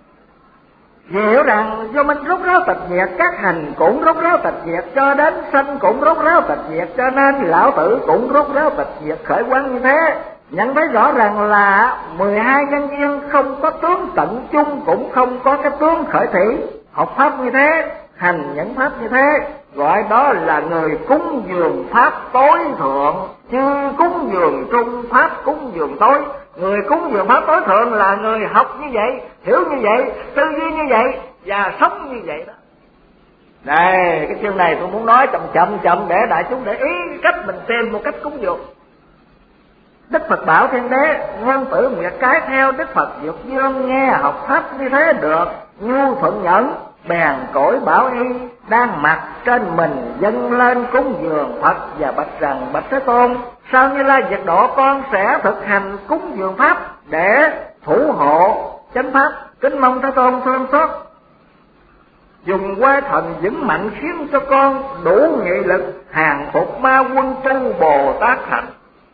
Vì hiểu rằng do minh rốt ráo tịch diệt, các hành cũng rốt ráo tịch diệt, cho đến sanh cũng rốt ráo tịch diệt, cho nên lão tử cũng rốt ráo tịch diệt. Khởi quán như thế, nhận thấy rõ ràng là 12 nhân duyên không có tướng tận chung, cũng không có cái tướng khởi thủy. Học pháp như thế, hành những pháp như thế, gọi đó là người cúng dường pháp tối thượng, chứ cúng dường trung pháp cúng dường tối. Người cúng dường pháp tối thượng là người học như vậy, hiểu như vậy, tư duy như vậy và sống như vậy đó. Đây, cái chương này tôi muốn nói chậm để đại chúng để ý cách mình tìm một cách cúng dường. Đức Phật bảo Thiên Đế, Nguyên Tử Nguyệt Cái theo Đức Phật Dược Dương nghe học pháp như thế được, nhu thuận nhẫn, bèn cõi bảo y đang mặc trên mình dâng lên cúng dường Phật và bạch rằng: bạch Thế Tôn, sau Như Lai diệt độ con sẽ thực hành cúng dường pháp để thủ hộ chánh pháp, kính mong Thế Tôn thương xót, dùng quay thần vững mạnh khiến cho con đủ nghị lực hàng phục ma quân tu Bồ Tát thành.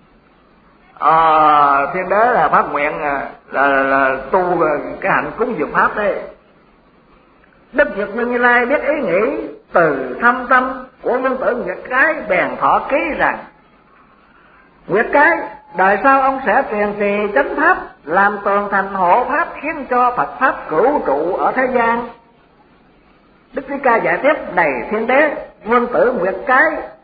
Thiên Đế là phát nguyện là tu cái hạnh cúng dường pháp đấy. Đức Phật Như Lai biết ý nghĩ từ thâm tâm của Nguyên Tử Nguyệt Cái, bèn thọ ký rằng: Nguyệt Cái, đời sau ông sẽ truyền trì chánh pháp, làm tường thành hộ pháp, khiến cho Phật pháp cửu trụ ở thế gian. Đức Thích Ca giải tiếp: này Thiên Đế, Nguyên Tử Nguyệt Cái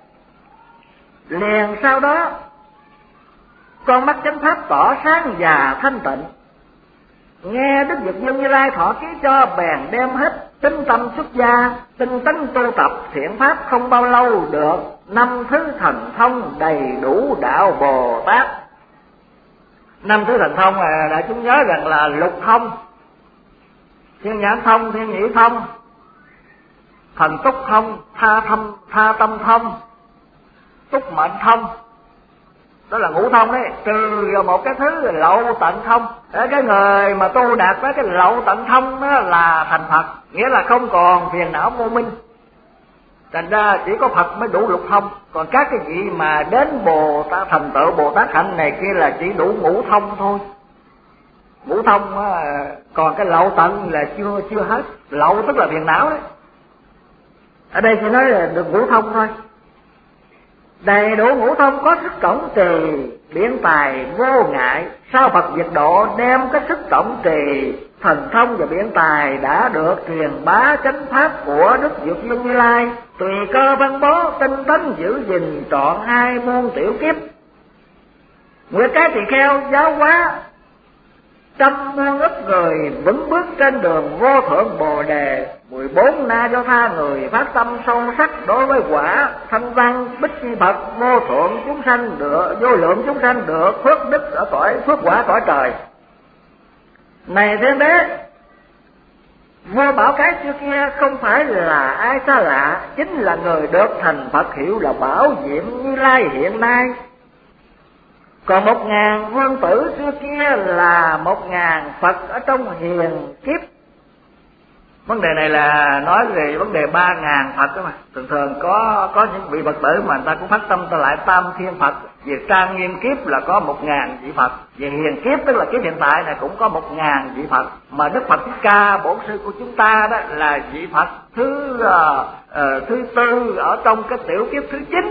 liền sau đó con mắt chánh pháp tỏ sáng và thanh tịnh. Nghe Đức Phật Như Lai thọ ký cho, bèn đem hết tinh tâm xuất gia, tinh tấn tu tập thiện pháp, không bao lâu được năm thứ thần thông đầy đủ đạo Bồ Tát. Năm thứ thần thông là đại chúng nhớ rằng là lục thông, thiên nhãn thông, thiên nhĩ thông, thần túc thông, tha tâm thông, túc mệnh thông. Đó là ngũ thông đấy, trừ một cái thứ lậu tận thông. Cái người mà tu đạt với cái lậu tận thông đó là thành Phật, nghĩa là không còn phiền não vô minh. Thành ra chỉ có Phật mới đủ lục thông, còn các cái vị mà đến Bồ Tát thành tựu Bồ Tát hạnh này kia là chỉ đủ ngũ thông thôi. Ngũ thông còn cái lậu tận là chưa hết. Lậu tức là phiền não đấy. Ở đây chỉ nói là được ngũ thông thôi. Đầy đủ ngũ thông có sức cổng trì, biện tài vô ngại. Sao Phật diệt độ đem cái sức cổng trì, thần thông và biện tài đã được truyền bá chánh pháp của Đức Dược Vương Như Lai, tùy cơ văn bố tinh tấn giữ gìn trọn 2 môn tiểu kiếp. Nguyệt cái tỳ kheo giáo hóa trăm muôn ức người vững bước trên đường vô thượng Bồ Đề. 14 na do tha người phát tâm sâu sắc đối với quả thanh văn bích chi Phật, vô thượng chúng sanh được, vô lượng chúng sanh được phước đức ở cõi phước quả cõi trời. Này Thiên Đế, vua Bảo Cái trước kia không phải là ai xa lạ, chính là người được thành Phật hiệu là Bảo Diệm Như Lai hiện nay. Còn 1000 vương tử xưa kia là 1000 Phật ở trong hiền kiếp. Vấn đề này là nói về vấn đề 3000 Phật đó mà. Thường có những vị Phật tử mà người ta cũng phát tâm ta lại tam thiên Phật. Về trang nghiêm kiếp là có 1000 vị Phật. Về hiền kiếp tức là kiếp hiện tại này cũng có 1000 vị Phật. Mà Đức Phật Thích Ca bổn sư của chúng ta đó là vị Phật thứ tư ở trong cái tiểu kiếp thứ 9.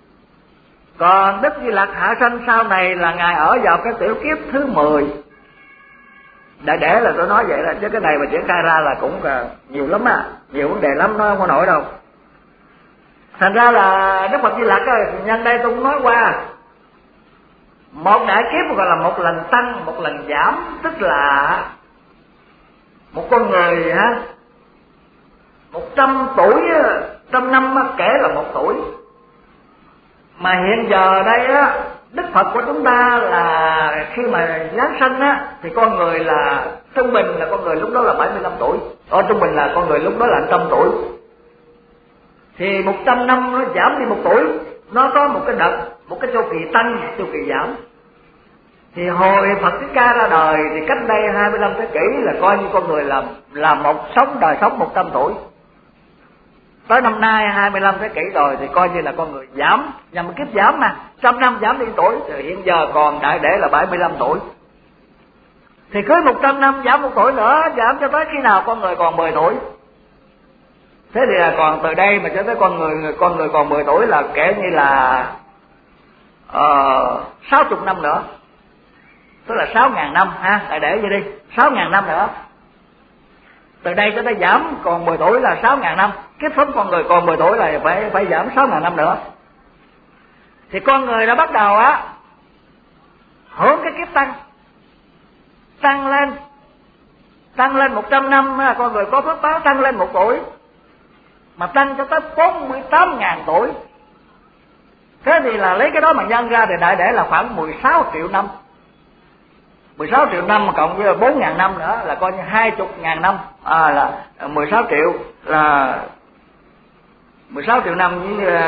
Còn Đức Di Lặc hạ sanh sau này là Ngài ở vào cái tiểu kiếp thứ 10. Đại để là tôi nói vậy là chứ cái này mà triển khai ra là cũng nhiều lắm á, nhiều vấn đề lắm, nó không có nổi đâu. Thành ra là Đức Phật Di Lặc nhân đây tôi cũng nói qua, một đại kiếp gọi là một lần tăng, một lần giảm, tức là một con người 100 tuổi, 100 năm kể là 1 tuổi. Mà hiện giờ đây á, Đức Phật của chúng ta là khi mà giáng sanh á, thì con người là trung bình là con người lúc đó là 75 tuổi. Trung bình là con người lúc đó là 100 tuổi. Thì 100 năm nó giảm đi 1 tuổi, nó có một cái đợt, một cái chu kỳ tăng, chu kỳ giảm. Thì hồi Phật Thích Ca ra đời thì cách đây 25 thế kỷ là coi như con người là đời sống 100 tuổi. Tới năm nay 25 thế kỷ rồi thì coi như là con người giảm, nhằm kiếp giảm mà, 100 năm giảm đi tuổi, thì hiện giờ còn đại để là 75 tuổi. Thì cứ 100 năm giảm 1 tuổi nữa, giảm cho tới khi nào con người còn 10 tuổi. Thế thì là còn từ đây mà cho tới con người còn 10 tuổi là kể như là 60 năm nữa. Tức là 6.000 năm ha, đại để vậy đi, 6.000 năm nữa. Từ đây cho tới giảm còn 10 tuổi là 6.000 năm. Kiếp sống con người còn 10 tuổi là phải giảm 6.000 năm nữa. Thì con người đã bắt đầu hưởng cái kiếp tăng lên 100 năm, con người có phước báo tăng lên 1 tuổi, mà tăng cho tới 48.000 tuổi. Thế thì là lấy cái đó mà nhân ra thì đại để là khoảng 16 triệu năm. 16 triệu năm mà cộng với 4.000 năm nữa là coi như 20.000 năm, là 16 triệu là 16 triệu năm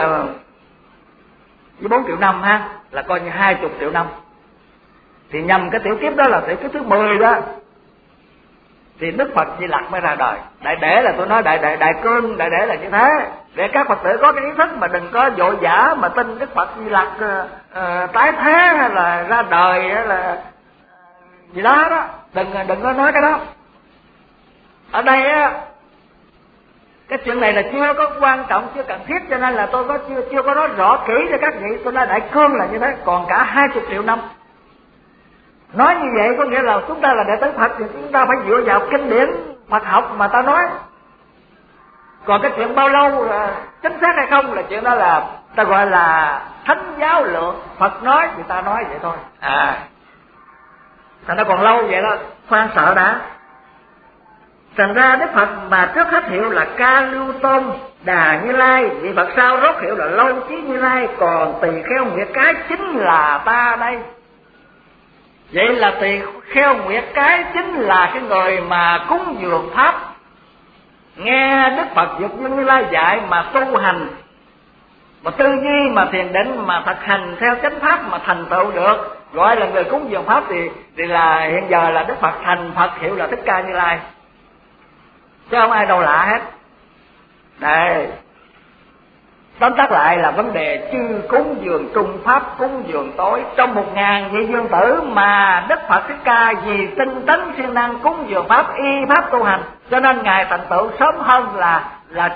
với 4 triệu năm ha, là coi như 20 triệu năm. Thì nhằm cái tiểu kiếp đó là tiểu kiếp thứ 10 đó, thì Đức Phật Di Lặc mới ra đời. Đại để là tôi nói đại cương, đại để là như thế, để các Phật tử có cái ý thức mà đừng có vội vã mà tin Đức Phật Di Lặc tái thế hay là ra đời hay là gì đó đó, đừng có nói cái đó. Ở đây á, cái chuyện này là chưa có quan trọng, chưa cần thiết, cho nên là tôi chưa có nói rõ kỹ cho các vị. Tôi nói đại cương là như thế, còn cả 20 triệu năm. Nói như vậy có nghĩa là chúng ta là đệ tử Phật thì chúng ta phải dựa vào kinh điển Phật học mà ta nói. Còn cái chuyện bao lâu là chính xác hay không là chuyện đó là ta gọi là thánh giáo lượng. Phật nói thì ta nói vậy thôi. Thành ra còn lâu vậy đó, khoan sợ đã. Thành ra Đức Phật mà trước hết hiệu là Ca Lưu Tôn Đà Như Lai, vị Phật sau rốt hiệu là Lâu Chí Như Lai, còn tỳ kheo nguyệt cái chính là ta đây. Vậy là tỳ kheo nguyệt cái chính là cái người mà cúng dường pháp, nghe Đức Phật Dược Dương Như Lai dạy mà tu hành, mà tư duy, mà thiền định, mà thực hành theo chánh pháp mà thành tựu được, gọi là người cúng dường pháp. Thì là hiện giờ là Đức Phật thành Phật hiệu là Thích Ca Như Lai, chứ không ai đâu lạ hết. Đây, tóm tắt lại là vấn đề chư cúng dường trung pháp, cúng dường tối. Trong 1000 vị dương tử mà Đức Phật Thích Ca vì tinh tấn siêng năng cúng dường pháp, y pháp tu hành, cho nên ngài thành tựu sớm hơn là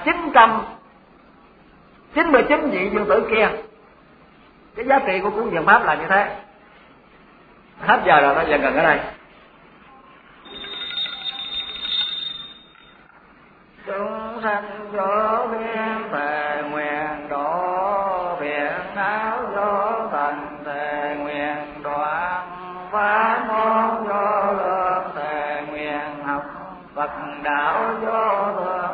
999 vị dương tử kia. Cái giá trị của cúng dường pháp là như thế. Hết giờ rồi, nó dần gần ở đây. Chúng sanh vô biên thề nguyện độ, phiền não vô thành thề nguyện đoạn, pháp môn vô lượng thề nguyện học, Phật đạo vô thường